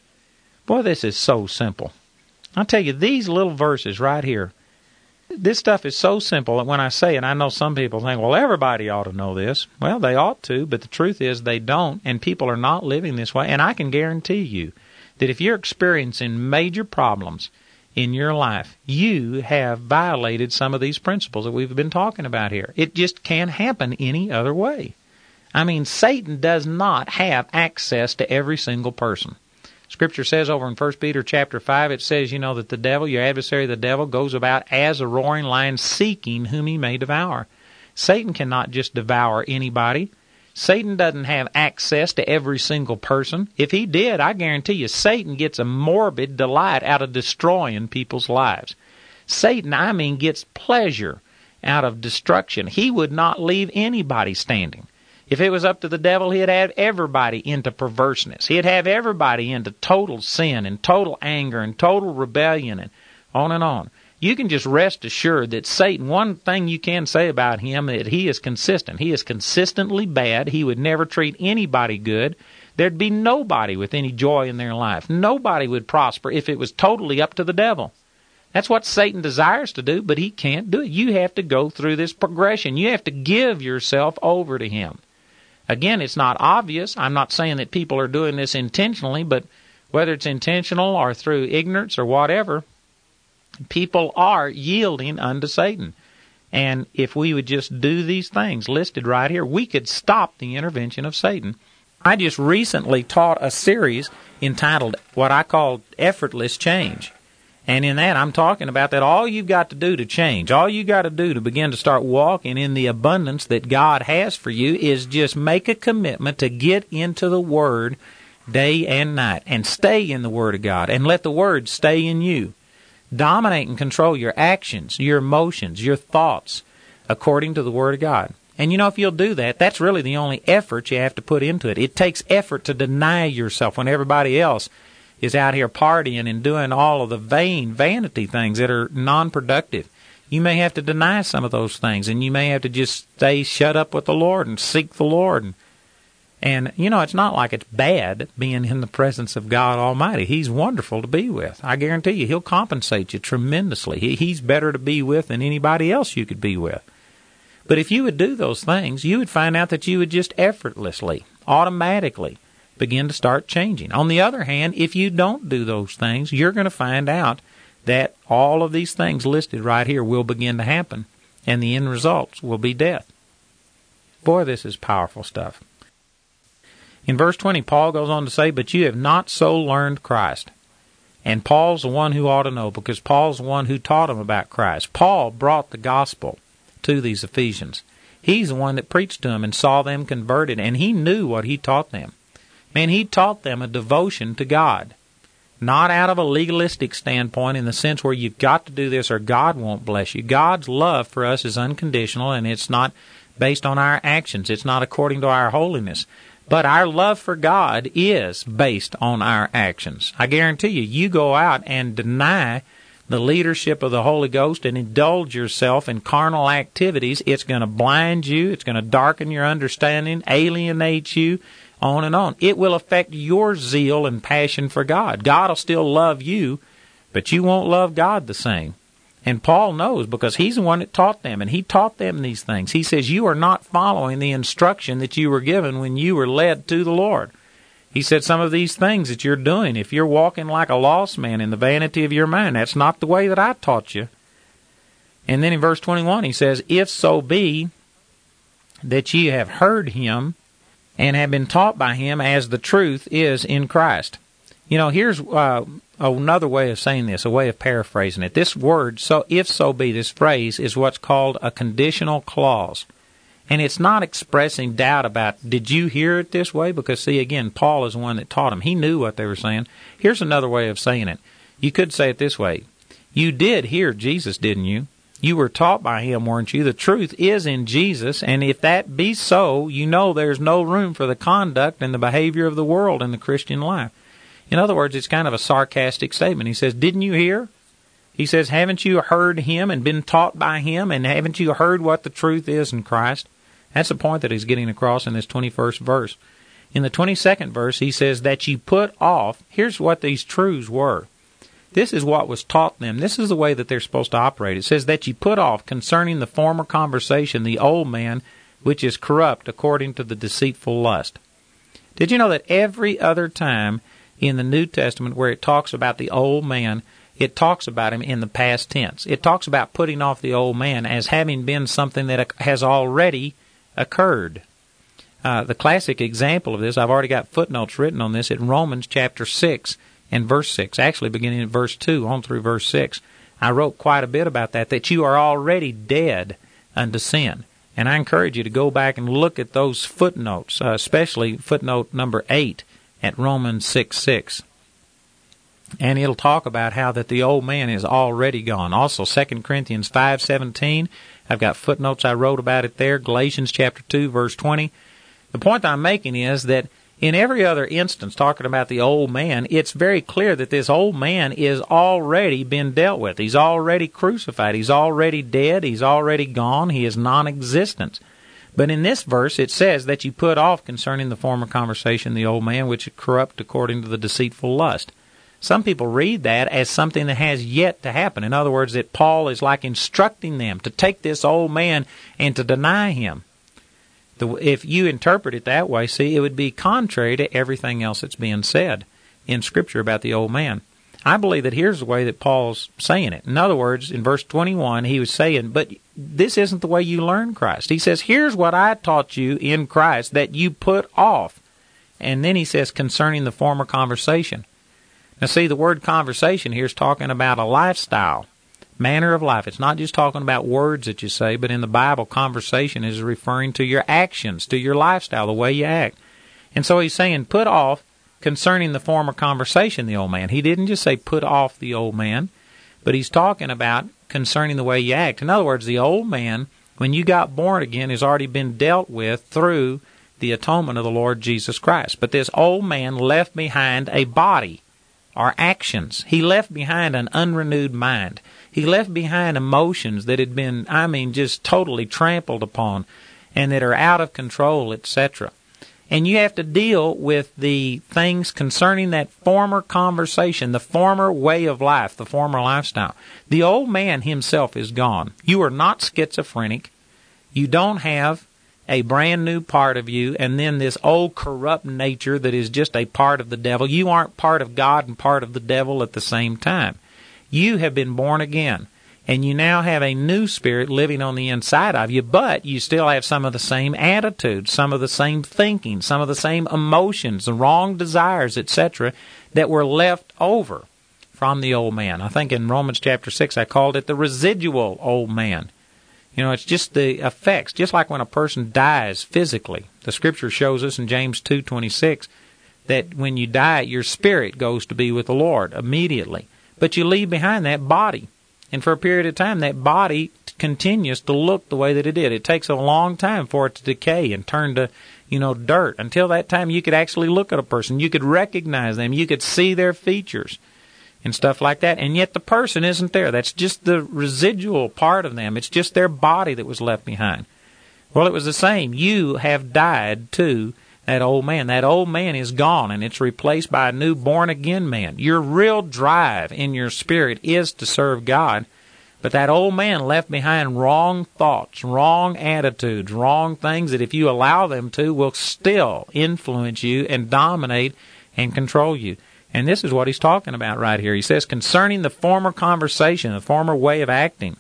Boy, this is so simple. I'll tell you, these little verses right here, this stuff is so simple that when I say it, I know some people think, well, everybody ought to know this. Well, they ought to, but the truth is they don't, and people are not living this way. And I can guarantee you that if you're experiencing major problems in your life, you have violated some of these principles that we've been talking about here. It just can't happen any other way. I mean, Satan does not have access to every single person. Scripture says over in First Peter chapter five, it says, you know, that the devil, your adversary, the devil, goes about as a roaring lion seeking whom he may devour. Satan cannot just devour anybody. Satan doesn't have access to every single person. If he did, I guarantee you, Satan gets a morbid delight out of destroying people's lives. Satan, I mean, gets pleasure out of destruction. He would not leave anybody standing. If it was up to the devil, he'd have everybody into perverseness. He'd have everybody into total sin and total anger and total rebellion and on and on. You can just rest assured that Satan, one thing you can say about him, that he is consistent. He is consistently bad. He would never treat anybody good. There'd be nobody with any joy in their life. Nobody would prosper if it was totally up to the devil. That's what Satan desires to do, but he can't do it. You have to go through this progression. You have to give yourself over to him. Again, it's not obvious. I'm not saying that people are doing this intentionally, but whether it's intentional or through ignorance or whatever, people are yielding unto Satan. And if we would just do these things listed right here, we could stop the intervention of Satan. I just recently taught a series entitled what I call Effortless Change. And in that, I'm talking about that all you've got to do to change, all you got to do to begin to start walking in the abundance that God has for you is just make a commitment to get into the Word day and night and stay in the Word of God and let the Word stay in you. Dominate and control your actions, your emotions, your thoughts according to the Word of God. And you know, if you'll do that, that's really the only effort you have to put into it. It takes effort to deny yourself when everybody else is out here partying and doing all of the vain, vanity things that are non-productive. You may have to deny some of those things, and you may have to just stay shut up with the Lord and seek the Lord. And, and you know, it's not like it's bad being in the presence of God Almighty. He's wonderful to be with. I guarantee you, He'll compensate you tremendously. He, he's better to be with than anybody else you could be with. But if you would do those things, you would find out that you would just effortlessly, automatically, begin to start changing. On the other hand, if you don't do those things, you're going to find out that all of these things listed right here will begin to happen, and the end results will be death. Boy, this is powerful stuff. In verse twenty, Paul goes on to say, "But you have not so learned Christ." And Paul's the one who ought to know, because Paul's the one who taught them about Christ. Paul brought the gospel to these Ephesians. He's the one that preached to them and saw them converted, and he knew what he taught them. Man, he taught them a devotion to God, not out of a legalistic standpoint in the sense where you've got to do this or God won't bless you. God's love for us is unconditional, and it's not based on our actions. It's not according to our holiness. But our love for God is based on our actions. I guarantee you, you go out and deny the leadership of the Holy Ghost and indulge yourself in carnal activities, it's going to blind you, it's going to darken your understanding, alienate you, on and on. It will affect your zeal and passion for God. God will still love you, but you won't love God the same. And Paul knows, because he's the one that taught them, and he taught them these things. He says, you are not following the instruction that you were given when you were led to the Lord. He said, some of these things that you're doing, if you're walking like a lost man in the vanity of your mind, that's not the way that I taught you. And then in verse twenty-one, he says, if so be that ye have heard him and have been taught by him as the truth is in Christ. You know, here's uh, another way of saying this, a way of paraphrasing it. This word, so if so be, this phrase, is what's called a conditional clause. And it's not expressing doubt about, did you hear it this way? Because, see, again, Paul is the one that taught them. He knew what they were saying. Here's another way of saying it. You could say it this way. You did hear Jesus, didn't you? You were taught by him, weren't you? The truth is in Jesus, and if that be so, you know there's no room for the conduct and the behavior of the world in the Christian life. In other words, it's kind of a sarcastic statement. He says, didn't you hear? He says, haven't you heard him and been taught by him, and haven't you heard what the truth is in Christ? That's the point that he's getting across in this twenty-first verse. In the twenty-second verse, he says that you put off, here's what these truths were. This is what was taught them. This is the way that they're supposed to operate. It says that you put off concerning the former conversation the old man, which is corrupt according to the deceitful lust. Did you know that every other time in the New Testament where it talks about the old man, it talks about him in the past tense? It talks about putting off the old man as having been something that has already occurred. Uh, the classic example of this, I've already got footnotes written on this, in Romans chapter six and verse six, actually beginning at verse two on through verse six. I wrote quite a bit about that, that you are already dead unto sin. And I encourage you to go back and look at those footnotes, uh, especially footnote number eight at Romans six six. And it'll talk about how that the old man is already gone. Also, Second Corinthians five seventeen, I've got footnotes I wrote about it there. Galatians chapter two, verse twenty. The point I'm making is that in every other instance talking about the old man, it's very clear that this old man is already been dealt with. He's already crucified. He's already dead. He's already gone. He is non-existent. But in this verse, it says that you put off concerning the former conversation the old man, which is corrupt according to the deceitful lust. Some people read that as something that has yet to happen. In other words, that Paul is like instructing them to take this old man and to deny him. The, if you interpret it that way, see, it would be contrary to everything else that's being said in Scripture about the old man. I believe that here's the way that Paul's saying it. In other words, in verse twenty-one, he was saying, but this isn't the way you learn Christ. He says, here's what I taught you in Christ that you put off. And then he says, concerning the former conversation. Now see, the word conversation here is talking about a lifestyle, manner of life. It's not just talking about words that you say, but in the Bible, conversation is referring to your actions, to your lifestyle, the way you act. And so he's saying, put off concerning the former conversation, the old man. He didn't just say put off the old man, but he's talking about concerning the way you act. In other words, the old man, when you got born again, has already been dealt with through the atonement of the Lord Jesus Christ. But this old man left behind a body, or actions. He left behind an unrenewed mind. He left behind emotions that had been, I mean, just totally trampled upon and that are out of control, et cetera. And you have to deal with the things concerning that former conversation, the former way of life, the former lifestyle. The old man himself is gone. You are not schizophrenic. You don't have a brand new part of you and then this old corrupt nature that is just a part of the devil. You aren't part of God and part of the devil at the same time. You have been born again, and you now have a new spirit living on the inside of you, but you still have some of the same attitudes, some of the same thinking, some of the same emotions, the wrong desires, et cetera, that were left over from the old man. I think in Romans chapter six I called it the residual old man. You know, it's just the effects, just like when a person dies physically. The Scripture shows us in James two twenty-six that when you die, your spirit goes to be with the Lord immediately. But you leave behind that body. And for a period of time, that body continues to look the way that it did. It takes a long time for it to decay and turn to, you know, dirt. Until that time, you could actually look at a person. You could recognize them. You could see their features and stuff like that. And yet the person isn't there. That's just the residual part of them. It's just their body that was left behind. Well, it was the same. You have died to that old man. That old man is gone, and it's replaced by a new born-again man. Your real drive in your spirit is to serve God, but that old man left behind wrong thoughts, wrong attitudes, wrong things that if you allow them to will still influence you and dominate and control you. And this is what he's talking about right here. He says, concerning the former conversation, the former way of acting,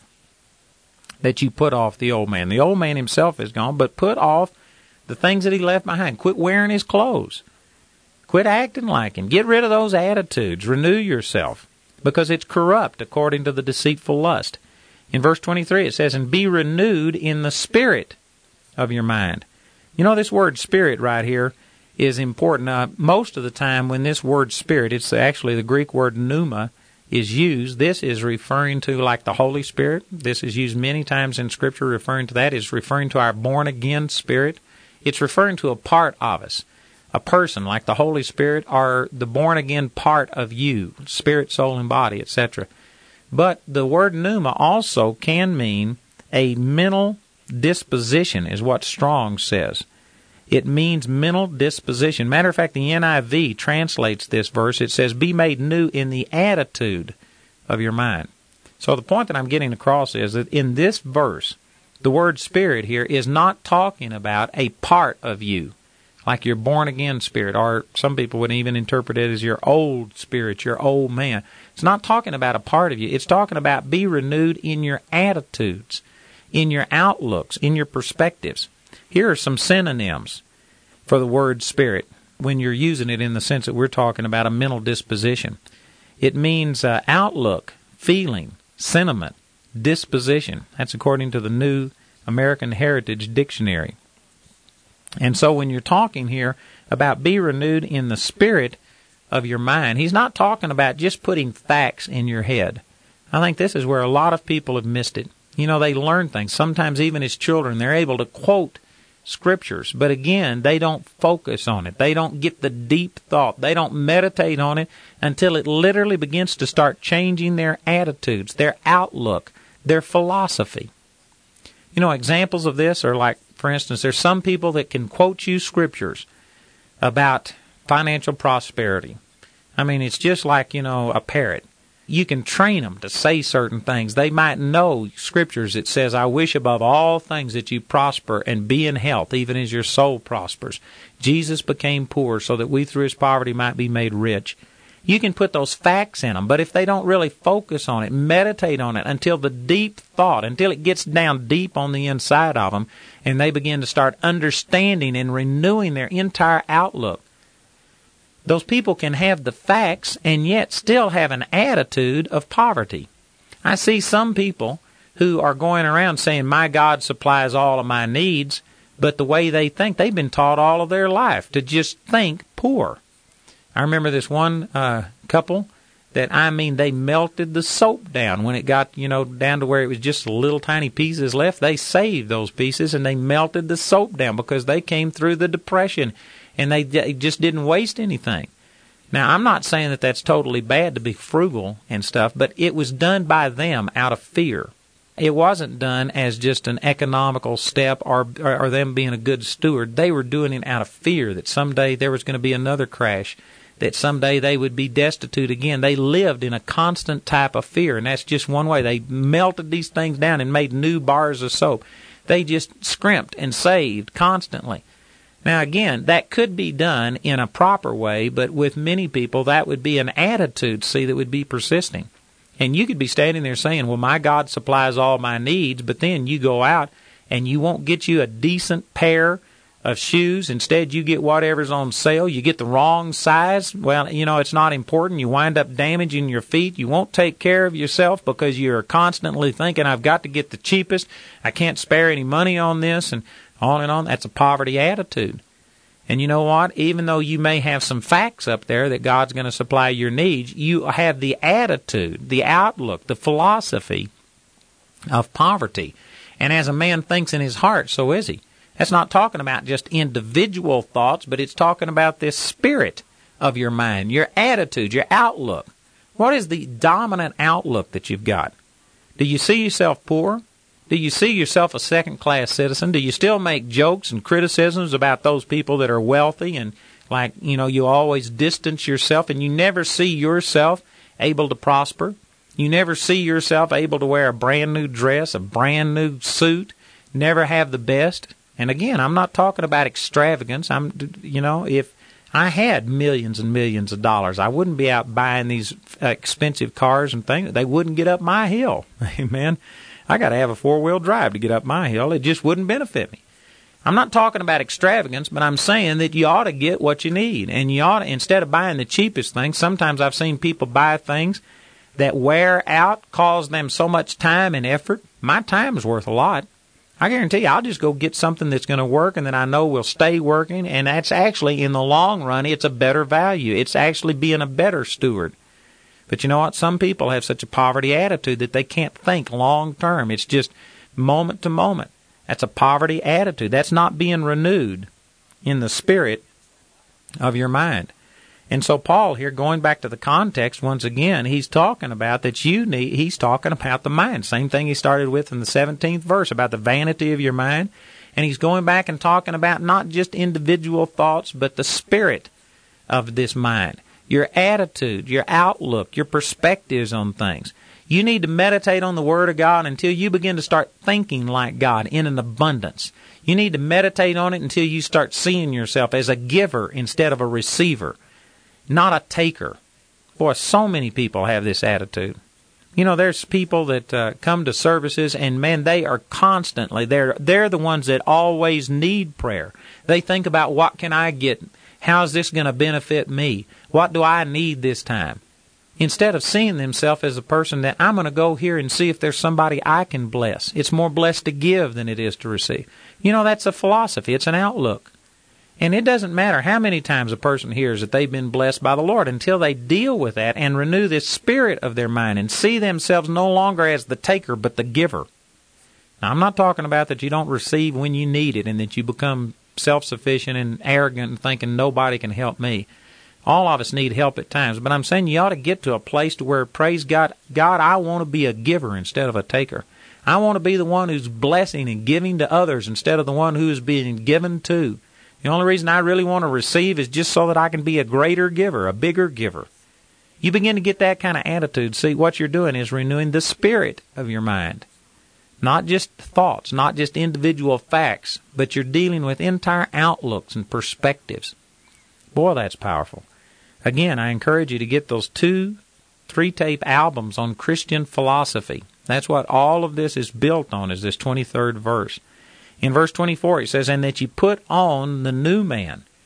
that you put off the old man. The old man himself is gone, but put off the things that he left behind. Quit wearing his clothes. Quit acting like him. Get rid of those attitudes. Renew yourself, because it's corrupt according to the deceitful lust. In verse twenty-three it says, and be renewed in the spirit of your mind. You know, this word spirit right here is important. Uh, most of the time when this word spirit, it's actually the Greek word pneuma, is used, this is referring to like the Holy Spirit. This is used many times in Scripture referring to that. It's referring to our born-again spirit. It's referring to a part of us, a person like the Holy Spirit or the born-again part of you, spirit, soul, and body, et cetera. But the word pneuma also can mean a mental disposition, is what Strong says. It means mental disposition. Matter of fact, the N I V translates this verse. It says, be made new in the attitude of your mind. So the point that I'm getting across is that in this verse, the word spirit here is not talking about a part of you, like your born-again spirit, or some people would even interpret it as your old spirit, your old man. It's not talking about a part of you. It's talking about be renewed in your attitudes, in your outlooks, in your perspectives. Here are some synonyms for the word spirit when you're using it in the sense that we're talking about a mental disposition. It means uh, outlook, feeling, sentiment, disposition. That's according to the New American Heritage Dictionary. And so when you're talking here about be renewed in the spirit of your mind, he's not talking about just putting facts in your head. I think this is where a lot of people have missed it. You know, they learn things. Sometimes even as children, they're able to quote scriptures, but again, they don't focus on it. They don't get the deep thought. They don't meditate on it until it literally begins to start changing their attitudes, their outlook, their philosophy. You know, examples of this are like, for instance, there's some people that can quote you scriptures about financial prosperity. I mean, it's just like, you know, a parrot. You can train them to say certain things. They might know scriptures that says, I wish above all things that you prosper and be in health, even as your soul prospers. Jesus became poor so that we through his poverty might be made rich. You can put those facts in them, but if they don't really focus on it, meditate on it until the deep thought, until it gets down deep on the inside of them, and they begin to start understanding and renewing their entire outlook, Those people can have the facts and yet still have an attitude of poverty. I see some people who are going around saying, my God supplies all of my needs, but the way they think, they've been taught all of their life to just think poor. I remember this one uh, couple that, I mean, they melted the soap down when it got, you know, down to where it was just little tiny pieces left. They saved those pieces and they melted the soap down because they came through the Depression and they just didn't waste anything. Now, I'm not saying that that's totally bad to be frugal and stuff, but it was done by them out of fear. It wasn't done as just an economical step or, or, or them being a good steward. They were doing it out of fear that someday there was going to be another crash, that someday they would be destitute again. They lived in a constant type of fear, and that's just one way. They melted these things down and made new bars of soap. They just scrimped and saved constantly. Now, again, that could be done in a proper way, but with many people, that would be an attitude, see, that would be persisting. And you could be standing there saying, well, my God supplies all my needs, but then you go out and you won't get you a decent pair of shoes. Instead, you get whatever's on sale. You get the wrong size. Well, you know, it's not important. You wind up damaging your feet. You won't take care of yourself because you're constantly thinking, I've got to get the cheapest. I can't spare any money on this, and on and on. That's a poverty attitude. And you know what? Even though you may have some facts up there that God's going to supply your needs, you have the attitude, the outlook, the philosophy of poverty. And as a man thinks in his heart, so is he. That's not talking about just individual thoughts, but it's talking about this spirit of your mind, your attitude, your outlook. What is the dominant outlook that you've got? Do you see yourself poor? Do you see yourself a second-class citizen? Do you still make jokes and criticisms about those people that are wealthy and, like, you know, you always distance yourself and you never see yourself able to prosper? You never see yourself able to wear a brand-new dress, a brand-new suit, never have the best? And again, I'm not talking about extravagance. I'm, you know, if I had millions and millions of dollars, I wouldn't be out buying these expensive cars and things. They wouldn't get up my hill. Amen. I got to have a four-wheel drive to get up my hill. It just wouldn't benefit me. I'm not talking about extravagance, but I'm saying that you ought to get what you need. And you ought to, instead of buying the cheapest things, sometimes I've seen people buy things that wear out, cause them so much time and effort. My time is worth a lot. I guarantee you, I'll just go get something that's going to work and that I know will stay working, and that's actually, in the long run, it's a better value. It's actually being a better steward. But you know what? Some people have such a poverty attitude that they can't think long term. It's just moment to moment. That's a poverty attitude. That's not being renewed in the spirit of your mind. And so Paul here, going back to the context once again, he's talking about that you need, he's talking about the mind. Same thing he started with in the seventeenth verse about the vanity of your mind. And he's going back and talking about not just individual thoughts, but the spirit of this mind. Your attitude, your outlook, your perspectives on things. You need to meditate on the Word of God until you begin to start thinking like God in an abundance. You need to meditate on it until you start seeing yourself as a giver instead of a receiver, not a taker. Boy, so many people have this attitude. You know, there's people that uh, come to services, and man, they are constantly, they're, they're the ones that always need prayer. They think about, what can I get? How's this going to benefit me? What do I need this time? Instead of seeing themselves as a person that I'm going to go here and see if there's somebody I can bless. It's more blessed to give than it is to receive. You know, that's a philosophy. It's an outlook. And it doesn't matter how many times a person hears that they've been blessed by the Lord until they deal with that and renew this spirit of their mind and see themselves no longer as the taker but the giver. Now, I'm not talking about that you don't receive when you need it and that you become self-sufficient and arrogant and thinking nobody can help me. All of us need help at times, but I'm saying you ought to get to a place to where, praise God, God, I want to be a giver instead of a taker. I want to be the one who's blessing and giving to others instead of the one who is being given to. The only reason I really want to receive is just so that I can be a greater giver, a bigger giver. You begin to get that kind of attitude. See, what you're doing is renewing the spirit of your mind. Not just thoughts, not just individual facts, but you're dealing with entire outlooks and perspectives. Boy, that's powerful. Again, I encourage you to get those two three-tape albums on Christian philosophy. That's what all of this is built on, is this twenty-third verse. In verse twenty-four, it says, and that you put on the new man.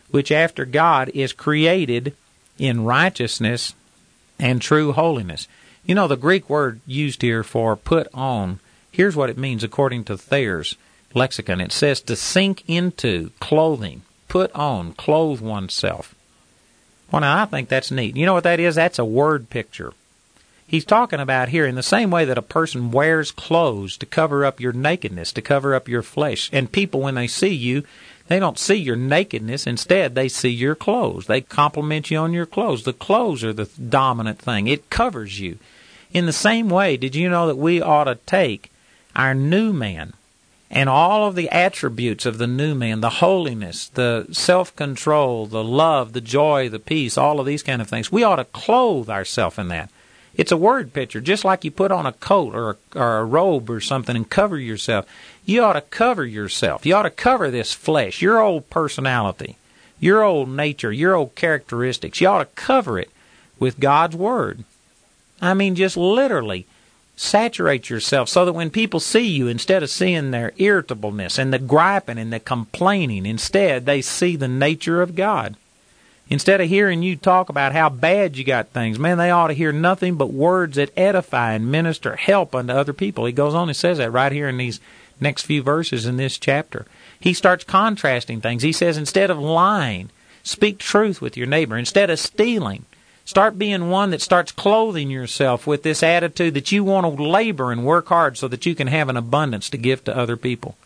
which after God is created in righteousness and true holiness. You know, the Greek word used here for put on, here's what it means according to Thayer's lexicon. It says to sink into clothing, put on, clothe oneself. Well, now, I think that's neat. You know what that is? That's a word picture. He's talking about here in the same way that a person wears clothes to cover up your nakedness, to cover up your flesh. And people, when they see you, they don't see your nakedness. Instead, they see your clothes. They compliment you on your clothes. The clothes are the dominant thing. It covers you. In the same way, did you know that we ought to take our new man and all of the attributes of the new man, the holiness, the self-control, the love, the joy, the peace, all of these kind of things, we ought to clothe ourselves in that. It's a word picture, just like you put on a coat or a, or a robe or something and cover yourself. You ought to cover yourself. You ought to cover this flesh, your old personality, your old nature, your old characteristics. You ought to cover it with God's Word. I mean, just literally saturate yourself so that when people see you, instead of seeing their irritableness and the griping and the complaining, instead they see the nature of God. Instead of hearing you talk about how bad you got things, man, they ought to hear nothing but words that edify and minister help unto other people. He goes on and says that right here in these next few verses in this chapter. He starts contrasting things. He says, instead of lying, speak truth with your neighbor. Instead of stealing, start being one that starts clothing yourself with this attitude that you want to labor and work hard so that you can have an abundance to give to other people.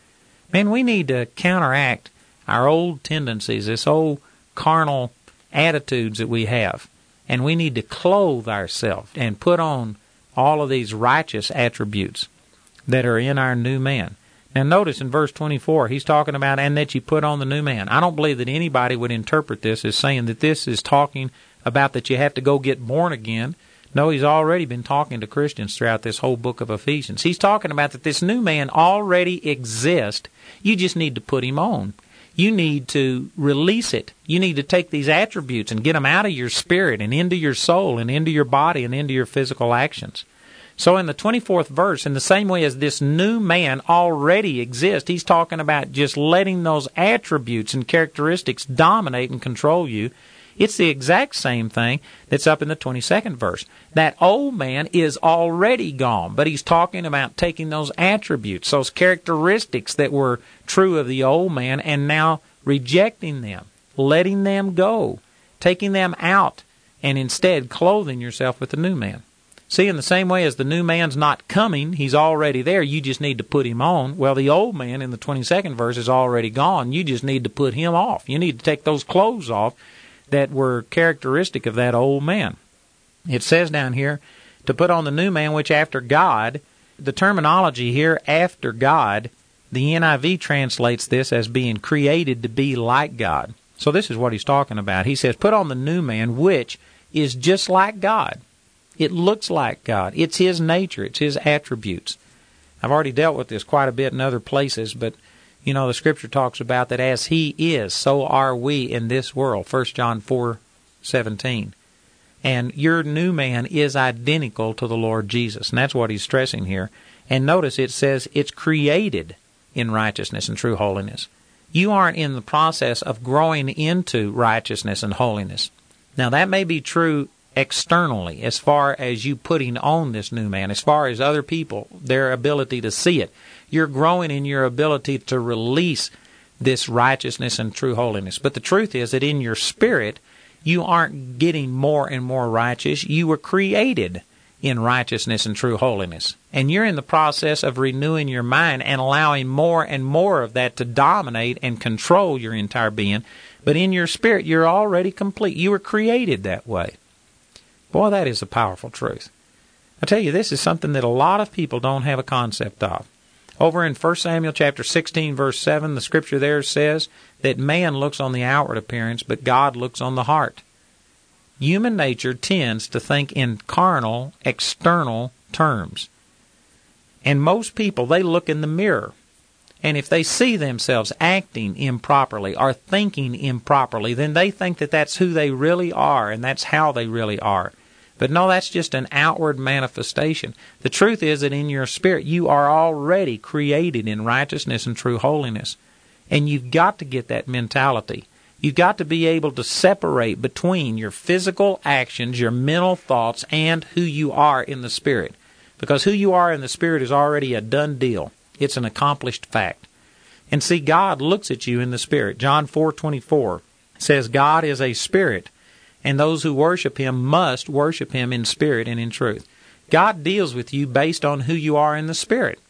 Man, we need to counteract our old tendencies, this old carnal attitudes that we have. And we need to clothe ourselves and put on all of these righteous attributes that are in our new man. Now notice in verse twenty-four, he's talking about, and that you put on the new man. I don't believe that anybody would interpret this as saying that this is talking about that you have to go get born again. No, he's already been talking to Christians throughout this whole book of Ephesians. He's talking about that this new man already exists. You just need to put him on. You need to release it. You need to take these attributes and get them out of your spirit and into your soul and into your body and into your physical actions. So in the twenty-fourth verse, in the same way as this new man already exists, he's talking about just letting those attributes and characteristics dominate and control you. It's the exact same thing that's up in the twenty-second verse. That old man is already gone, but he's talking about taking those attributes, those characteristics that were true of the old man, and now rejecting them, letting them go, taking them out, and instead clothing yourself with the new man. See, in the same way as the new man's not coming, he's already there, you just need to put him on. Well, the old man in the twenty-second verse is already gone, you just need to put him off. You need to take those clothes off that were characteristic of that old man. It says down here, to put on the new man, which after God, the terminology here, after God, the N I V translates this as being created to be like God. So this is what he's talking about. He says, put on the new man, which is just like God. It looks like God. It's his nature. It's his attributes. I've already dealt with this quite a bit in other places, but you know, the Scripture talks about that as he is, so are we in this world, First John four seventeen. And your new man is identical to the Lord Jesus, and that's what he's stressing here. And notice it says it's created in righteousness and true holiness. You aren't in the process of growing into righteousness and holiness. Now, that may be true externally, as far as you putting on this new man, as far as other people, their ability to see it. You're growing in your ability to release this righteousness and true holiness. But the truth is that in your spirit, you aren't getting more and more righteous. You were created in righteousness and true holiness. And you're in the process of renewing your mind and allowing more and more of that to dominate and control your entire being. But in your spirit, you're already complete. You were created that way. Boy, that is a powerful truth. I tell you, this is something that a lot of people don't have a concept of. Over in First Samuel chapter sixteen, verse seven, the Scripture there says that man looks on the outward appearance, but God looks on the heart. Human nature tends to think in carnal, external terms. And most people, they look in the mirror. And if they see themselves acting improperly or thinking improperly, then they think that that's who they really are and that's how they really are. But no, that's just an outward manifestation. The truth is that in your spirit, you are already created in righteousness and true holiness. And you've got to get that mentality. You've got to be able to separate between your physical actions, your mental thoughts, and who you are in the Spirit. Because who you are in the Spirit is already a done deal. It's an accomplished fact. And see, God looks at you in the Spirit. John four twenty-four says, God is a Spirit, and those who worship Him must worship Him in spirit and in truth. God deals with you based on who you are in the Spirit.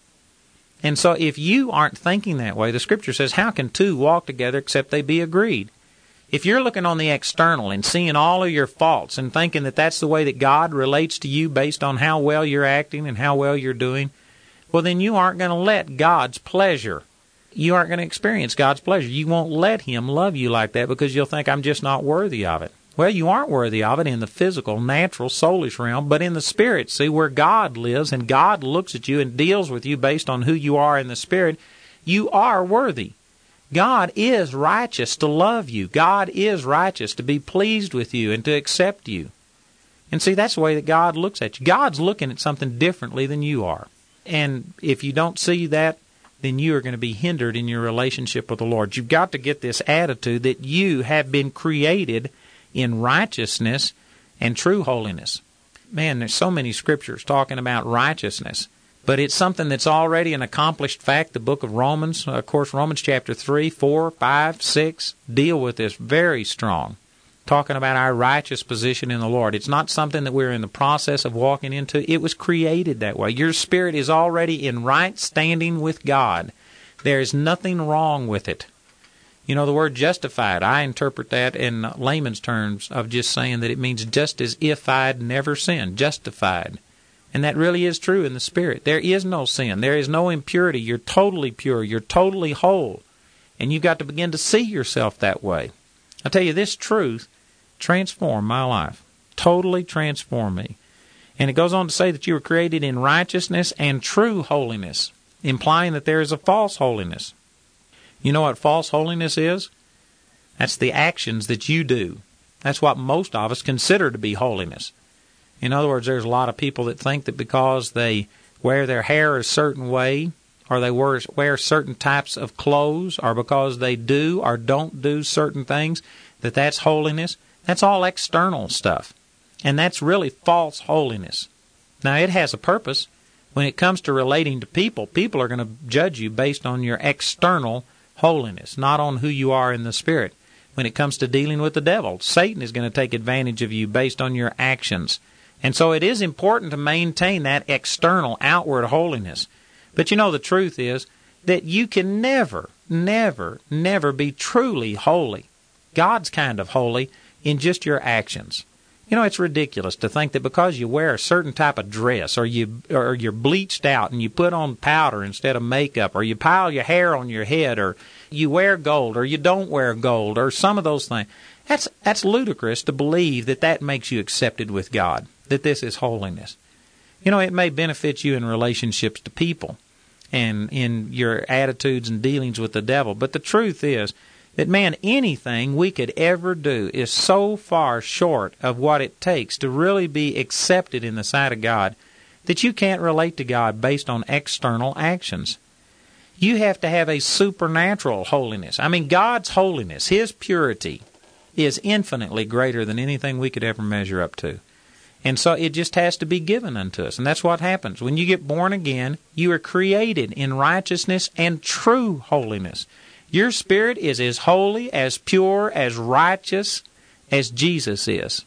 And so if you aren't thinking that way, the Scripture says, how can two walk together except they be agreed? If you're looking on the external and seeing all of your faults and thinking that that's the way that God relates to you based on how well you're acting and how well you're doing, well, then you aren't going to let God's pleasure. You aren't going to experience God's pleasure. You won't let Him love you like that because you'll think, I'm just not worthy of it. Well, you aren't worthy of it in the physical, natural, soulish realm, but in the Spirit, see, where God lives and God looks at you and deals with you based on who you are in the Spirit, you are worthy. God is righteous to love you. God is righteous to be pleased with you and to accept you. And see, that's the way that God looks at you. God's looking at something differently than you are. And if you don't see that, then you are going to be hindered in your relationship with the Lord. You've got to get this attitude that you have been created in righteousness and true holiness. Man, there's so many scriptures talking about righteousness. But it's something that's already an accomplished fact. The book of Romans, of course, Romans chapter three, four, five, six deal with this very strong, talking about our righteous position in the Lord. It's not something that we're in the process of walking into. It was created that way. Your spirit is already in right standing with God. There is nothing wrong with it. You know, the word justified, I interpret that in layman's terms of just saying that it means just as if I'd never sinned, justified. And that really is true in the Spirit. There is no sin. There is no impurity. You're totally pure. You're totally whole. And you've got to begin to see yourself that way. I tell you, this truth transformed my life. Totally transformed me. And it goes on to say that you were created in righteousness and true holiness, implying that there is a false holiness. You know what false holiness is? That's the actions that you do. That's what most of us consider to be holiness. In other words, there's a lot of people that think that because they wear their hair a certain way, or they wear, wear certain types of clothes, or because they do or don't do certain things, that that's holiness. That's all external stuff. And that's really false holiness. Now, it has a purpose. When it comes to relating to people, people are going to judge you based on your external holiness, not on who you are in the Spirit. When it comes to dealing with the devil, Satan is going to take advantage of you based on your actions. And so it is important to maintain that external, outward holiness. But you know, the truth is that you can never, never, never be truly holy, God's kind of holy, in just your actions. You know, it's ridiculous to think that because you wear a certain type of dress, or, you, or you're bleached out and you put on powder instead of makeup, or you pile your hair on your head, or you wear gold, or you don't wear gold, or some of those things. That's, that's ludicrous to believe that that makes you accepted with God, that this is holiness. You know, it may benefit you in relationships to people and in your attitudes and dealings with the devil, but the truth is that, man, anything we could ever do is so far short of what it takes to really be accepted in the sight of God that you can't relate to God based on external actions. You have to have a supernatural holiness. I mean, God's holiness, His purity, is infinitely greater than anything we could ever measure up to. And so it just has to be given unto us. And that's what happens. When you get born again, you are created in righteousness and true holiness. Your spirit is as holy, as pure, as righteous as Jesus is.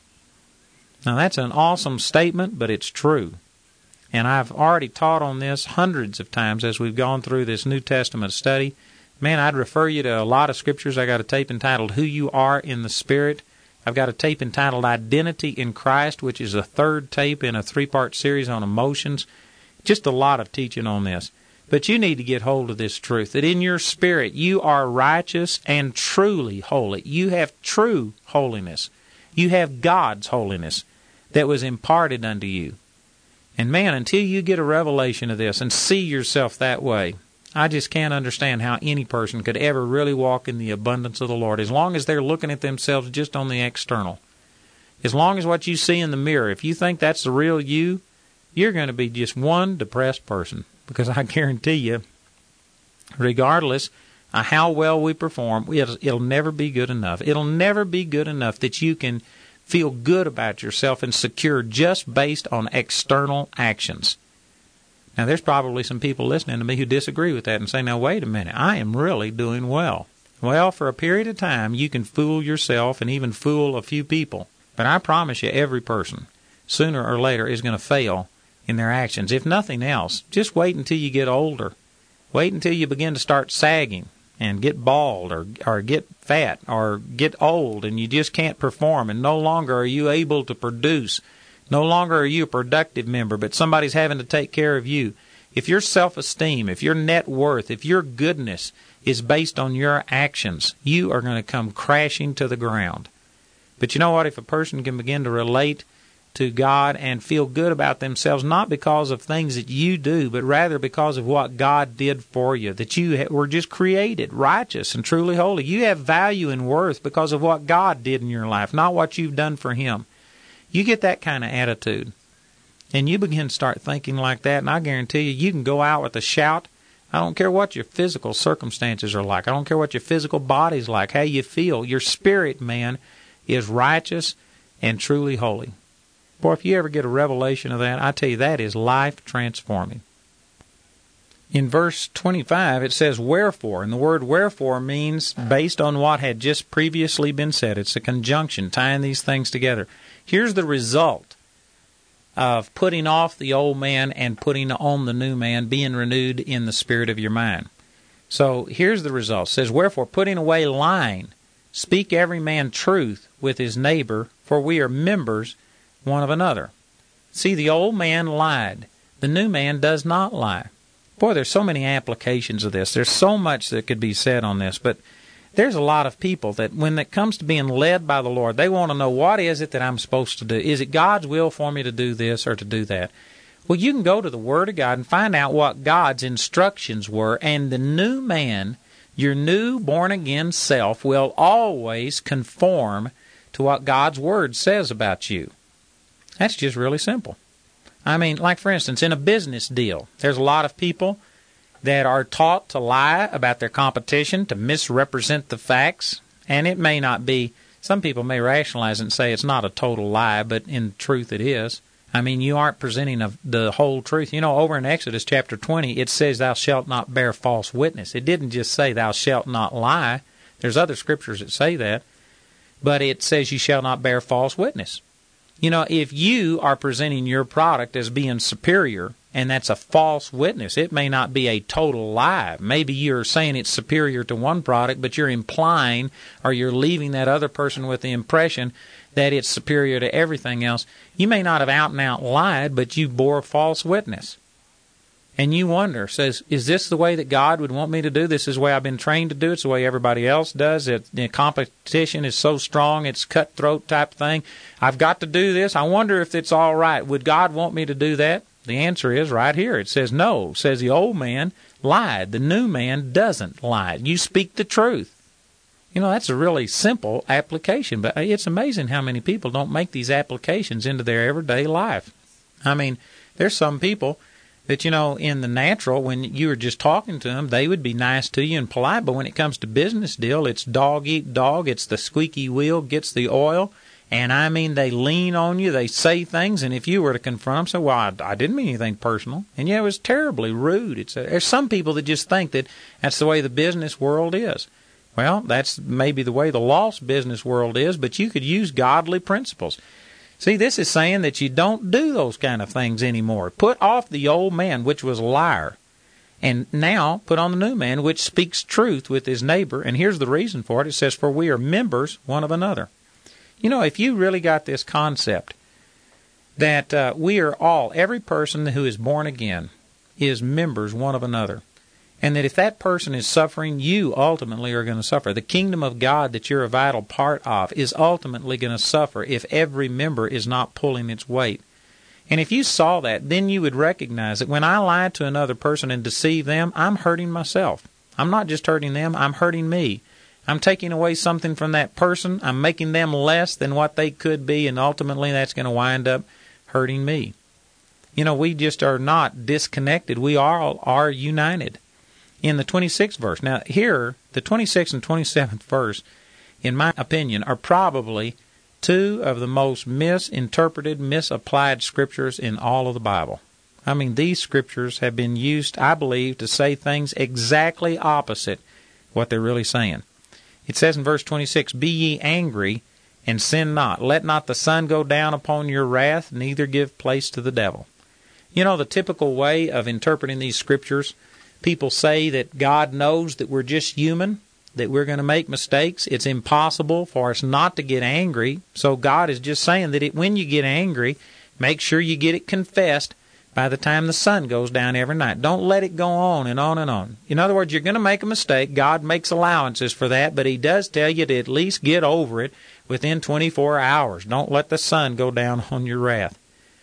Now that's an awesome statement, but it's true. And I've already taught on this hundreds of times as we've gone through this New Testament study. Man, I'd refer you to a lot of scriptures. I got a tape entitled Who You Are in the Spirit. I've got a tape entitled Identity in Christ, which is a third tape in a three-part series on emotions. Just a lot of teaching on this. But you need to get hold of this truth, that in your spirit you are righteous and truly holy. You have true holiness. You have God's holiness that was imparted unto you. And man, until you get a revelation of this and see yourself that way, I just can't understand how any person could ever really walk in the abundance of the Lord, as long as they're looking at themselves just on the external. As long as what you see in the mirror, if you think that's the real you, you're going to be just one depressed person. Because I guarantee you, regardless uh, how well we perform, it'll, it'll never be good enough. It'll never be good enough that you can feel good about yourself and secure just based on external actions. Now, there's probably some people listening to me who disagree with that and say, now, wait a minute, I am really doing well. Well, for a period of time, you can fool yourself and even fool a few people. But I promise you, every person, sooner or later, is going to fail in their actions. If nothing else, just wait until you get older. Wait until you begin to start sagging and get bald or, or get fat or get old and you just can't perform and no longer are you able to produce. No longer are you a productive member, but somebody's having to take care of you. If your self-esteem, if your net worth, if your goodness is based on your actions, you are going to come crashing to the ground. But you know what? If a person can begin to relate to God and feel good about themselves, not because of things that you do, but rather because of what God did for you, that you were just created righteous and truly holy. You have value and worth because of what God did in your life, not what you've done for Him. You get that kind of attitude, and you begin to start thinking like that, and I guarantee you, you can go out with a shout. I don't care what your physical circumstances are like. I don't care what your physical body's like, how you feel. Your spirit, man, is righteous and truly holy. Boy, if you ever get a revelation of that, I tell you, that is life-transforming. In verse twenty-five, it says, wherefore, and the word wherefore means based on what had just previously been said. It's a conjunction, tying these things together. Here's the result of putting off the old man and putting on the new man, being renewed in the spirit of your mind. So here's the result. It says, wherefore, putting away lying, speak every man truth with his neighbor, for we are members one of another. See, the old man lied. The new man does not lie. Boy, there's so many applications of this. There's so much that could be said on this, but there's a lot of people that when it comes to being led by the Lord, they want to know, what is it that I'm supposed to do? Is it God's will for me to do this or to do that? Well, you can go to the Word of God and find out what God's instructions were, and the new man, your new born-again self, will always conform to what God's Word says about you. That's just really simple. I mean, like for instance, in a business deal, there's a lot of people that are taught to lie about their competition, to misrepresent the facts, and it may not be, some people may rationalize it and say it's not a total lie, but in truth it is. I mean, you aren't presenting a, the whole truth. You know, over in Exodus chapter twenty, it says, thou shalt not bear false witness. It didn't just say, thou shalt not lie. There's other scriptures that say that, but it says you shall not bear false witness. You know, if you are presenting your product as being superior, and that's a false witness, it may not be a total lie. Maybe you're saying it's superior to one product, but you're implying or you're leaving that other person with the impression that it's superior to everything else. You may not have out and out lied, but you bore false witness. And you wonder, says, is this the way that God would want me to do? This is the way I've been trained to do. It's the way everybody else does it. The competition is so strong, it's cutthroat type thing. I've got to do this. I wonder if it's all right. Would God want me to do that? The answer is right here. It says no. It says the old man lied. The new man doesn't lie. You speak the truth. You know, that's a really simple application, but it's amazing how many people don't make these applications into their everyday life. I mean, there's some people that, you know, in the natural, when you were just talking to them, they would be nice to you and polite, but when it comes to business deal, it's dog eat dog, it's the squeaky wheel gets the oil, and I mean, they lean on you, they say things, and if you were to confront them, say, well, I, I didn't mean anything personal, and yeah, it was terribly rude. It's a, there's some people that just think that that's the way the business world is. Well, that's maybe the way the lost business world is, but you could use godly principles. See, this is saying that you don't do those kind of things anymore. Put off the old man, which was a liar, and now put on the new man, which speaks truth with his neighbor. And here's the reason for it. It says, for we are members one of another. You know, if you really got this concept that uh, we are all, every person who is born again is members one of another, and that if that person is suffering, you ultimately are going to suffer. The kingdom of God that you're a vital part of is ultimately going to suffer if every member is not pulling its weight. And if you saw that, then you would recognize that when I lie to another person and deceive them, I'm hurting myself. I'm not just hurting them, I'm hurting me. I'm taking away something from that person. I'm making them less than what they could be, and ultimately that's going to wind up hurting me. You know, we just are not disconnected. We all are united. in the twenty-sixth verse. Now, here, the twenty-sixth and twenty-seventh verse, in my opinion, are probably two of the most misinterpreted, misapplied scriptures in all of the Bible. I mean, these scriptures have been used, I believe, to say things exactly opposite what they're really saying. It says in verse twenty-six, "Be ye angry, and sin not. Let not the sun go down upon your wrath, neither give place to the devil." You know, the typical way of interpreting these scriptures, people say that God knows that we're just human, that we're going to make mistakes. It's impossible for us not to get angry. So God is just saying that it, when you get angry, make sure you get it confessed by the time the sun goes down every night. Don't let it go on and on and on. In other words, you're going to make a mistake. God makes allowances for that, but He does tell you to at least get over it within twenty-four hours. Don't let the sun go down on your wrath.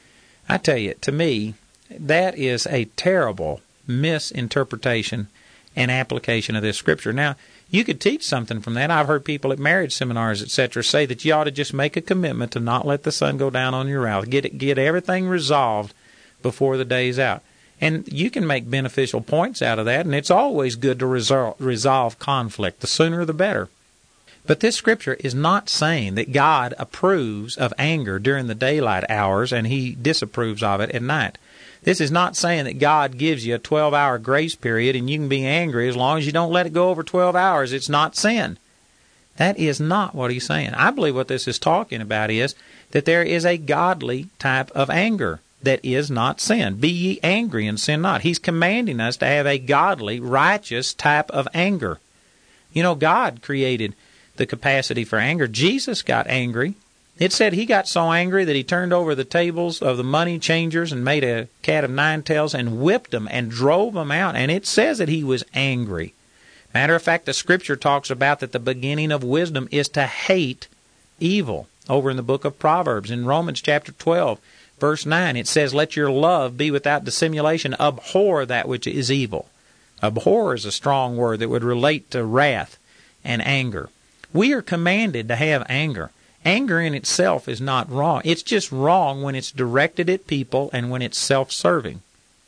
I tell you, to me, that is a terrible misinterpretation and application of this scripture. Now, you could teach something from that. I've heard people at marriage seminars, et cetera, say that you ought to just make a commitment to not let the sun go down on your wrath. Get it, get everything resolved before the day's out. And you can make beneficial points out of that, and it's always good to resol- resolve conflict. The sooner the better. But this scripture is not saying that God approves of anger during the daylight hours and He disapproves of it at night. This is not saying that God gives you a twelve-hour grace period and you can be angry as long as you don't let it go over twelve hours. It's not sin. That is not what He's saying. I believe what this is talking about is that there is a godly type of anger that is not sin. Be ye angry and sin not. He's commanding us to have a godly, righteous type of anger. You know, God created the capacity for anger. Jesus got angry. It said He got so angry that He turned over the tables of the money changers and made a cat of nine tails and whipped them and drove them out. And it says that He was angry. Matter of fact, the Scripture talks about that the beginning of wisdom is to hate evil. Over in the book of Proverbs, in Romans chapter twelve, verse nine, it says, "Let your love be without dissimulation. Abhor that which is evil." Abhor is a strong word that would relate to wrath and anger. We are commanded to have anger. Anger in itself is not wrong. It's just wrong when it's directed at people and when it's self-serving.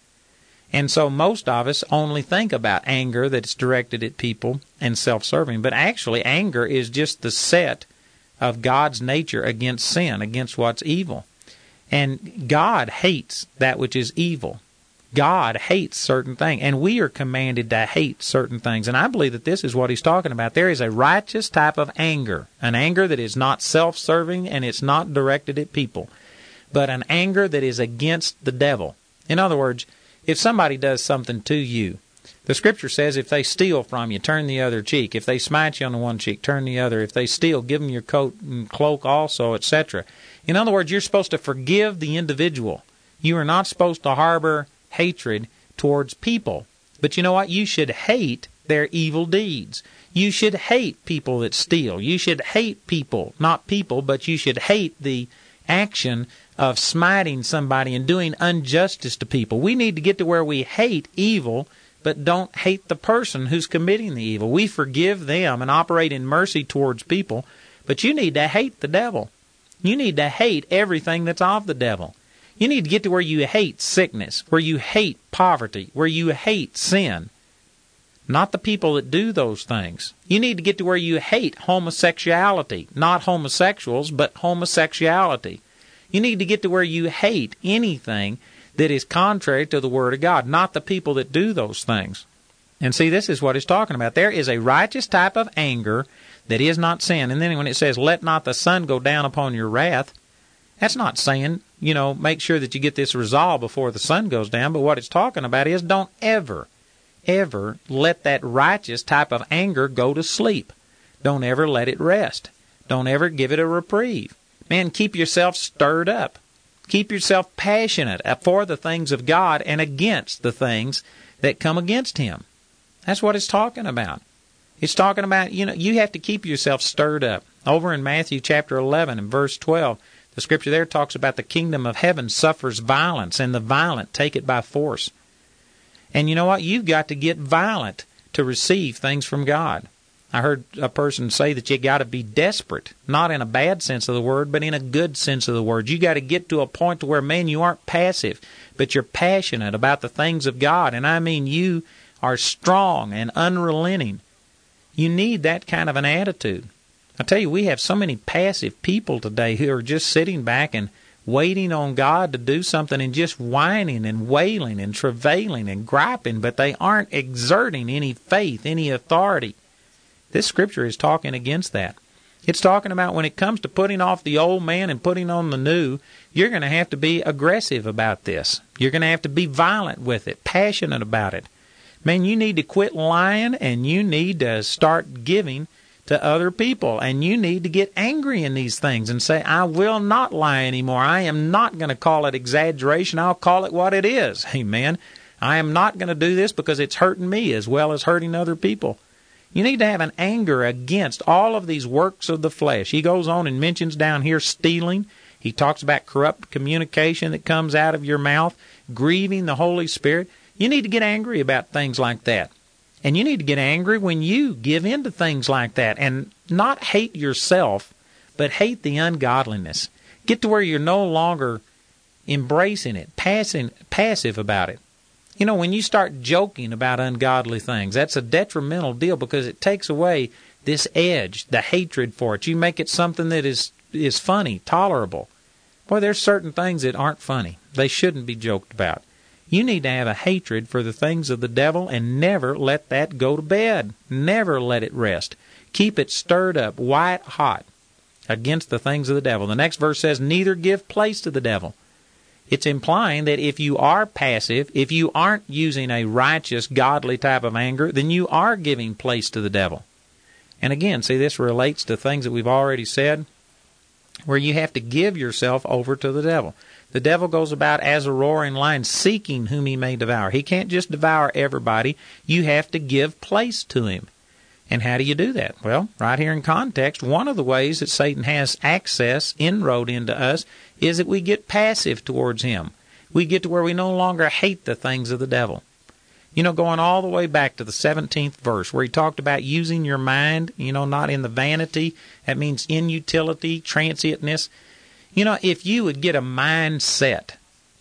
And so most of us only think about anger that's directed at people and self-serving. But actually, anger is just the set of God's nature against sin, against what's evil. And God hates that which is evil. God hates certain things, and we are commanded to hate certain things. And I believe that this is what He's talking about. There is a righteous type of anger, an anger that is not self-serving and it's not directed at people, but an anger that is against the devil. In other words, if somebody does something to you, the Scripture says if they steal from you, turn the other cheek. If they smite you on the one cheek, turn the other. If they steal, give them your coat and cloak also, et cetera. In other words, you're supposed to forgive the individual. You are not supposed to harbor hatred towards people. But you know what? You should hate their evil deeds. You should hate people that steal. You should hate people, not people, but you should hate the action of smiting somebody and doing injustice to people. We need to get to where we hate evil, but don't hate the person who's committing the evil. We forgive them and operate in mercy towards people, but you need to hate the devil. You need to hate everything that's of the devil. You need to get to where you hate sickness, where you hate poverty, where you hate sin. Not the people that do those things. You need to get to where you hate homosexuality. Not homosexuals, but homosexuality. You need to get to where you hate anything that is contrary to the Word of God, not the people that do those things. And see, this is what He's talking about. There is a righteous type of anger that is not sin. And then when it says, "Let not the sun go down upon your wrath," that's not saying, you know, make sure that you get this resolved before the sun goes down. But what it's talking about is don't ever, ever let that righteous type of anger go to sleep. Don't ever let it rest. Don't ever give it a reprieve. Man, keep yourself stirred up. Keep yourself passionate for the things of God and against the things that come against Him. That's what it's talking about. It's talking about, you know, you have to keep yourself stirred up. Over in Matthew chapter eleven and verse twelve, the Scripture there talks about the kingdom of heaven suffers violence, and the violent take it by force. And you know what? You've got to get violent to receive things from God. I heard a person say that you got to be desperate, not in a bad sense of the word, but in a good sense of the word. You got to get to a point to where, man, you aren't passive, but you're passionate about the things of God. And I mean, you are strong and unrelenting. You need that kind of an attitude. I tell you, we have so many passive people today who are just sitting back and waiting on God to do something and just whining and wailing and travailing and griping, but they aren't exerting any faith, any authority. This scripture is talking against that. It's talking about when it comes to putting off the old man and putting on the new, you're going to have to be aggressive about this. You're going to have to be violent with it, passionate about it. Man, you need to quit lying, and you need to start giving to other people, and you need to get angry in these things and say, I will not lie anymore. I am not going to call it exaggeration. I'll call it what it is. Amen. I am not going to do this because it's hurting me as well as hurting other people. You need to have an anger against all of these works of the flesh. He goes on and mentions down here stealing. He talks about corrupt communication that comes out of your mouth, grieving the Holy Spirit. You need to get angry about things like that. And you need to get angry when you give in to things like that and not hate yourself, but hate the ungodliness. Get to where you're no longer embracing it, passing, passive about it. You know, when you start joking about ungodly things, that's a detrimental deal because it takes away this edge, the hatred for it. You make it something that is, is funny, tolerable. Boy, there's certain things that aren't funny. They shouldn't be joked about. You need to have a hatred for the things of the devil and never let that go to bed. Never let it rest. Keep it stirred up, white hot, against the things of the devil. The next verse says, neither give place to the devil. It's implying that if you are passive, if you aren't using a righteous, godly type of anger, then you are giving place to the devil. And again, see, this relates to things that we've already said, where you have to give yourself over to the devil. The devil goes about as a roaring lion, seeking whom he may devour. He can't just devour everybody. You have to give place to him. And how do you do that? Well, right here in context, one of the ways that Satan has access, inroad into us, is that we get passive towards him. We get to where we no longer hate the things of the devil. You know, going all the way back to the seventeenth verse, where he talked about using your mind, you know, not in the vanity. That means inutility, transientness. You know, if you would get a mindset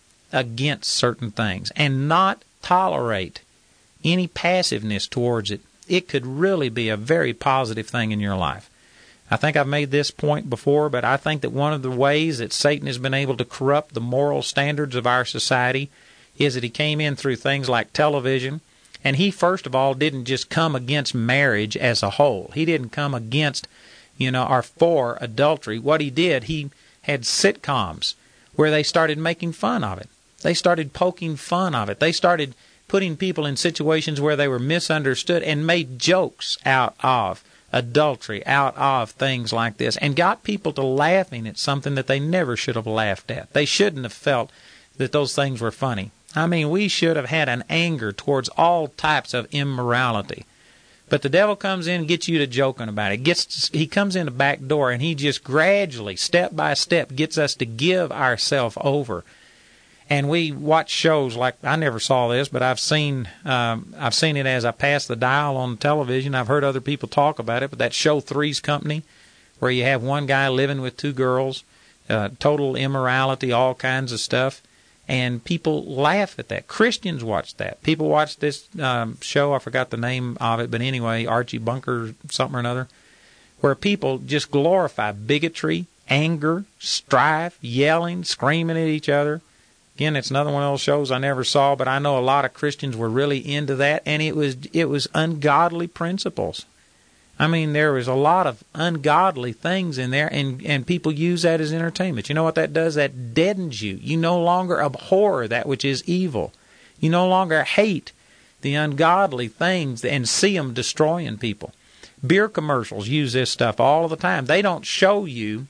against certain things and not tolerate any passiveness towards it, it could really be a very positive thing in your life. I think I've made this point before, but I think that one of the ways that Satan has been able to corrupt the moral standards of our society is that he came in through things like television, and he first of all didn't just come against marriage as a whole. He didn't come against, you know, or for adultery. What he did, he had sitcoms where they started making fun of it. They started poking fun of it. They started putting people in situations where they were misunderstood and made jokes out of adultery, out of things like this, and got people to laughing at something that they never should have laughed at. They shouldn't have felt that those things were funny. I mean, we should have had an anger towards all types of immorality. But the devil comes in and gets you to joking about it. Gets he comes in the back door and he just gradually, step by step, gets us to give ourselves over. And we watch shows like, I never saw this, but I've seen um, I've seen it as I pass the dial on television. I've heard other people talk about it, but that show Three's Company, where you have one guy living with two girls, uh, total immorality, all kinds of stuff, and people laugh at that. Christians watch that. People watch this um, show, I forgot the name of it, but anyway, Archie Bunker, something or another, where people just glorify bigotry, anger, strife, yelling, screaming at each other. Again, it's another one of those shows I never saw, but I know a lot of Christians were really into that, and it was it was ungodly principles. I mean, there was a lot of ungodly things in there, and, and people use that as entertainment. You know what that does? That deadens you. You no longer abhor that which is evil. You no longer hate the ungodly things and see them destroying people. Beer commercials use this stuff all the time. They don't show you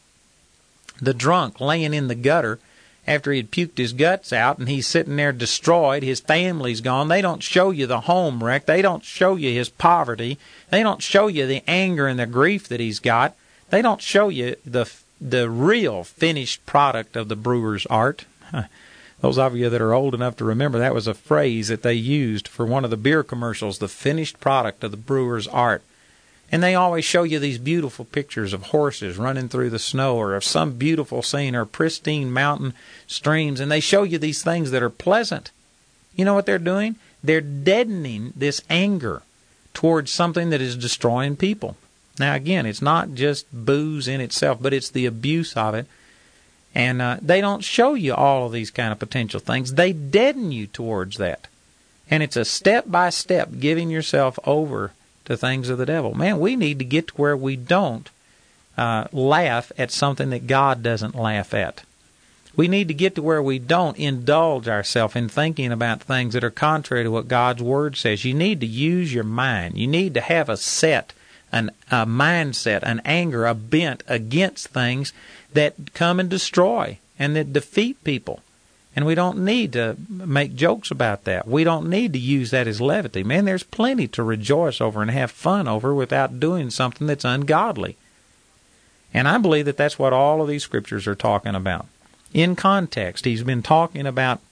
the drunk laying in the gutter after he'd puked his guts out and he's sitting there destroyed, his family's gone. They don't show you the home wreck. They don't show you his poverty. They don't show you the anger and the grief that he's got. They don't show you the the real finished product of the brewer's art. Those of you that are old enough to remember, that was a phrase that they used for one of the beer commercials, the finished product of the brewer's art. And they always show you these beautiful pictures of horses running through the snow or of some beautiful scene or pristine mountain streams. And they show you these things that are pleasant. You know what they're doing? they're deadening this anger towards something that is destroying people. Now, again, it's not just booze in itself, but it's the abuse of it. And uh, they don't show you all of these kind of potential things. They deaden you towards that. And it's a step-by-step giving yourself over to things of the devil. Man, we need to get to where we don't uh, laugh at something that God doesn't laugh at. We need to get to where we don't indulge ourselves in thinking about things that are contrary to what God's Word says. You need to use your mind. You need to have a set, an, a mindset, an anger, a bent against things that come and destroy and that defeat people. And we don't need to make jokes about that. We don't need to use that as levity. Man, there's plenty to rejoice over and have fun over without doing something that's ungodly. And I believe that that's what all of these scriptures are talking about. In context, he's been talking about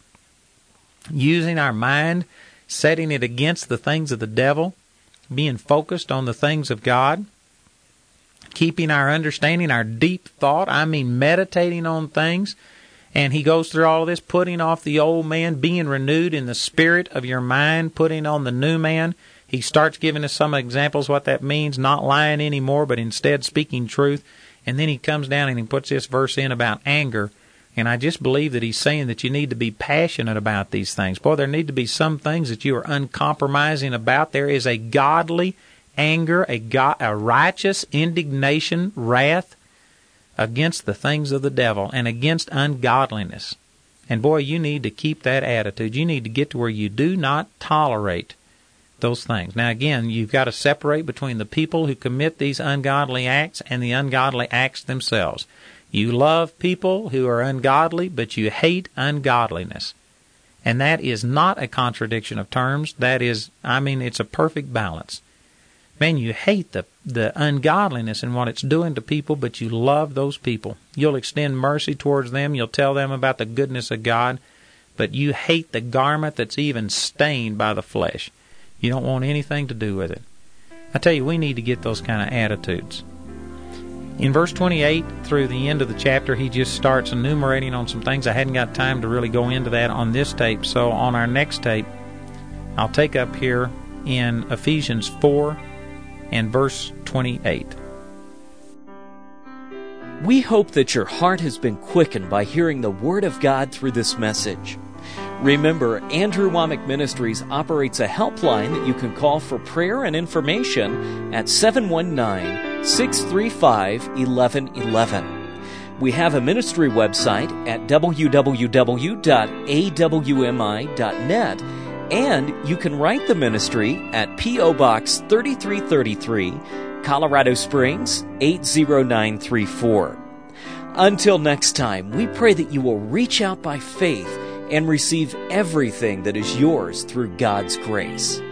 using our mind, setting it against the things of the devil, being focused on the things of God, keeping our understanding, our deep thought, I mean meditating on things. And he goes through all of this, putting off the old man, being renewed in the spirit of your mind, putting on the new man. He starts giving us some examples what that means, not lying anymore, but instead speaking truth. And then he comes down and he puts this verse in about anger. And I just believe that he's saying that you need to be passionate about these things. Boy, there need to be some things that you are uncompromising about. There is a godly anger, a, God, a righteous indignation, wrath against the things of the devil and against ungodliness. And boy, you need to keep that attitude. You need to get to where you do not tolerate those things. Now again, you've got to separate between the people who commit these ungodly acts and the ungodly acts themselves. You love people who are ungodly, but you hate ungodliness. And that is not a contradiction of terms. That is, I mean, it's a perfect balance. Man, you hate the, the ungodliness and what it's doing to people, but you love those people. You'll extend mercy towards them. You'll tell them about the goodness of God, but you hate the garment that's even stained by the flesh. You don't want anything to do with it. I tell you, we need to get those kind of attitudes. In verse twenty-eight through the end of the chapter, he just starts enumerating on some things. I hadn't got time to really go into that on this tape, so on our next tape, I'll take up here in Ephesians four and verse twenty-eight. We hope that your heart has been quickened by hearing the Word of God through this message. Remember, Andrew Wommack Ministries operates a helpline that you can call for prayer and information at seven one nine, six three five, one one one one. We have a ministry website at w w w dot a w m i dot net, and you can write the ministry at P O Box thirty-three thirty-three, Colorado Springs, eight zero nine three four. Until next time, we pray that you will reach out by faith and receive everything that is yours through God's grace.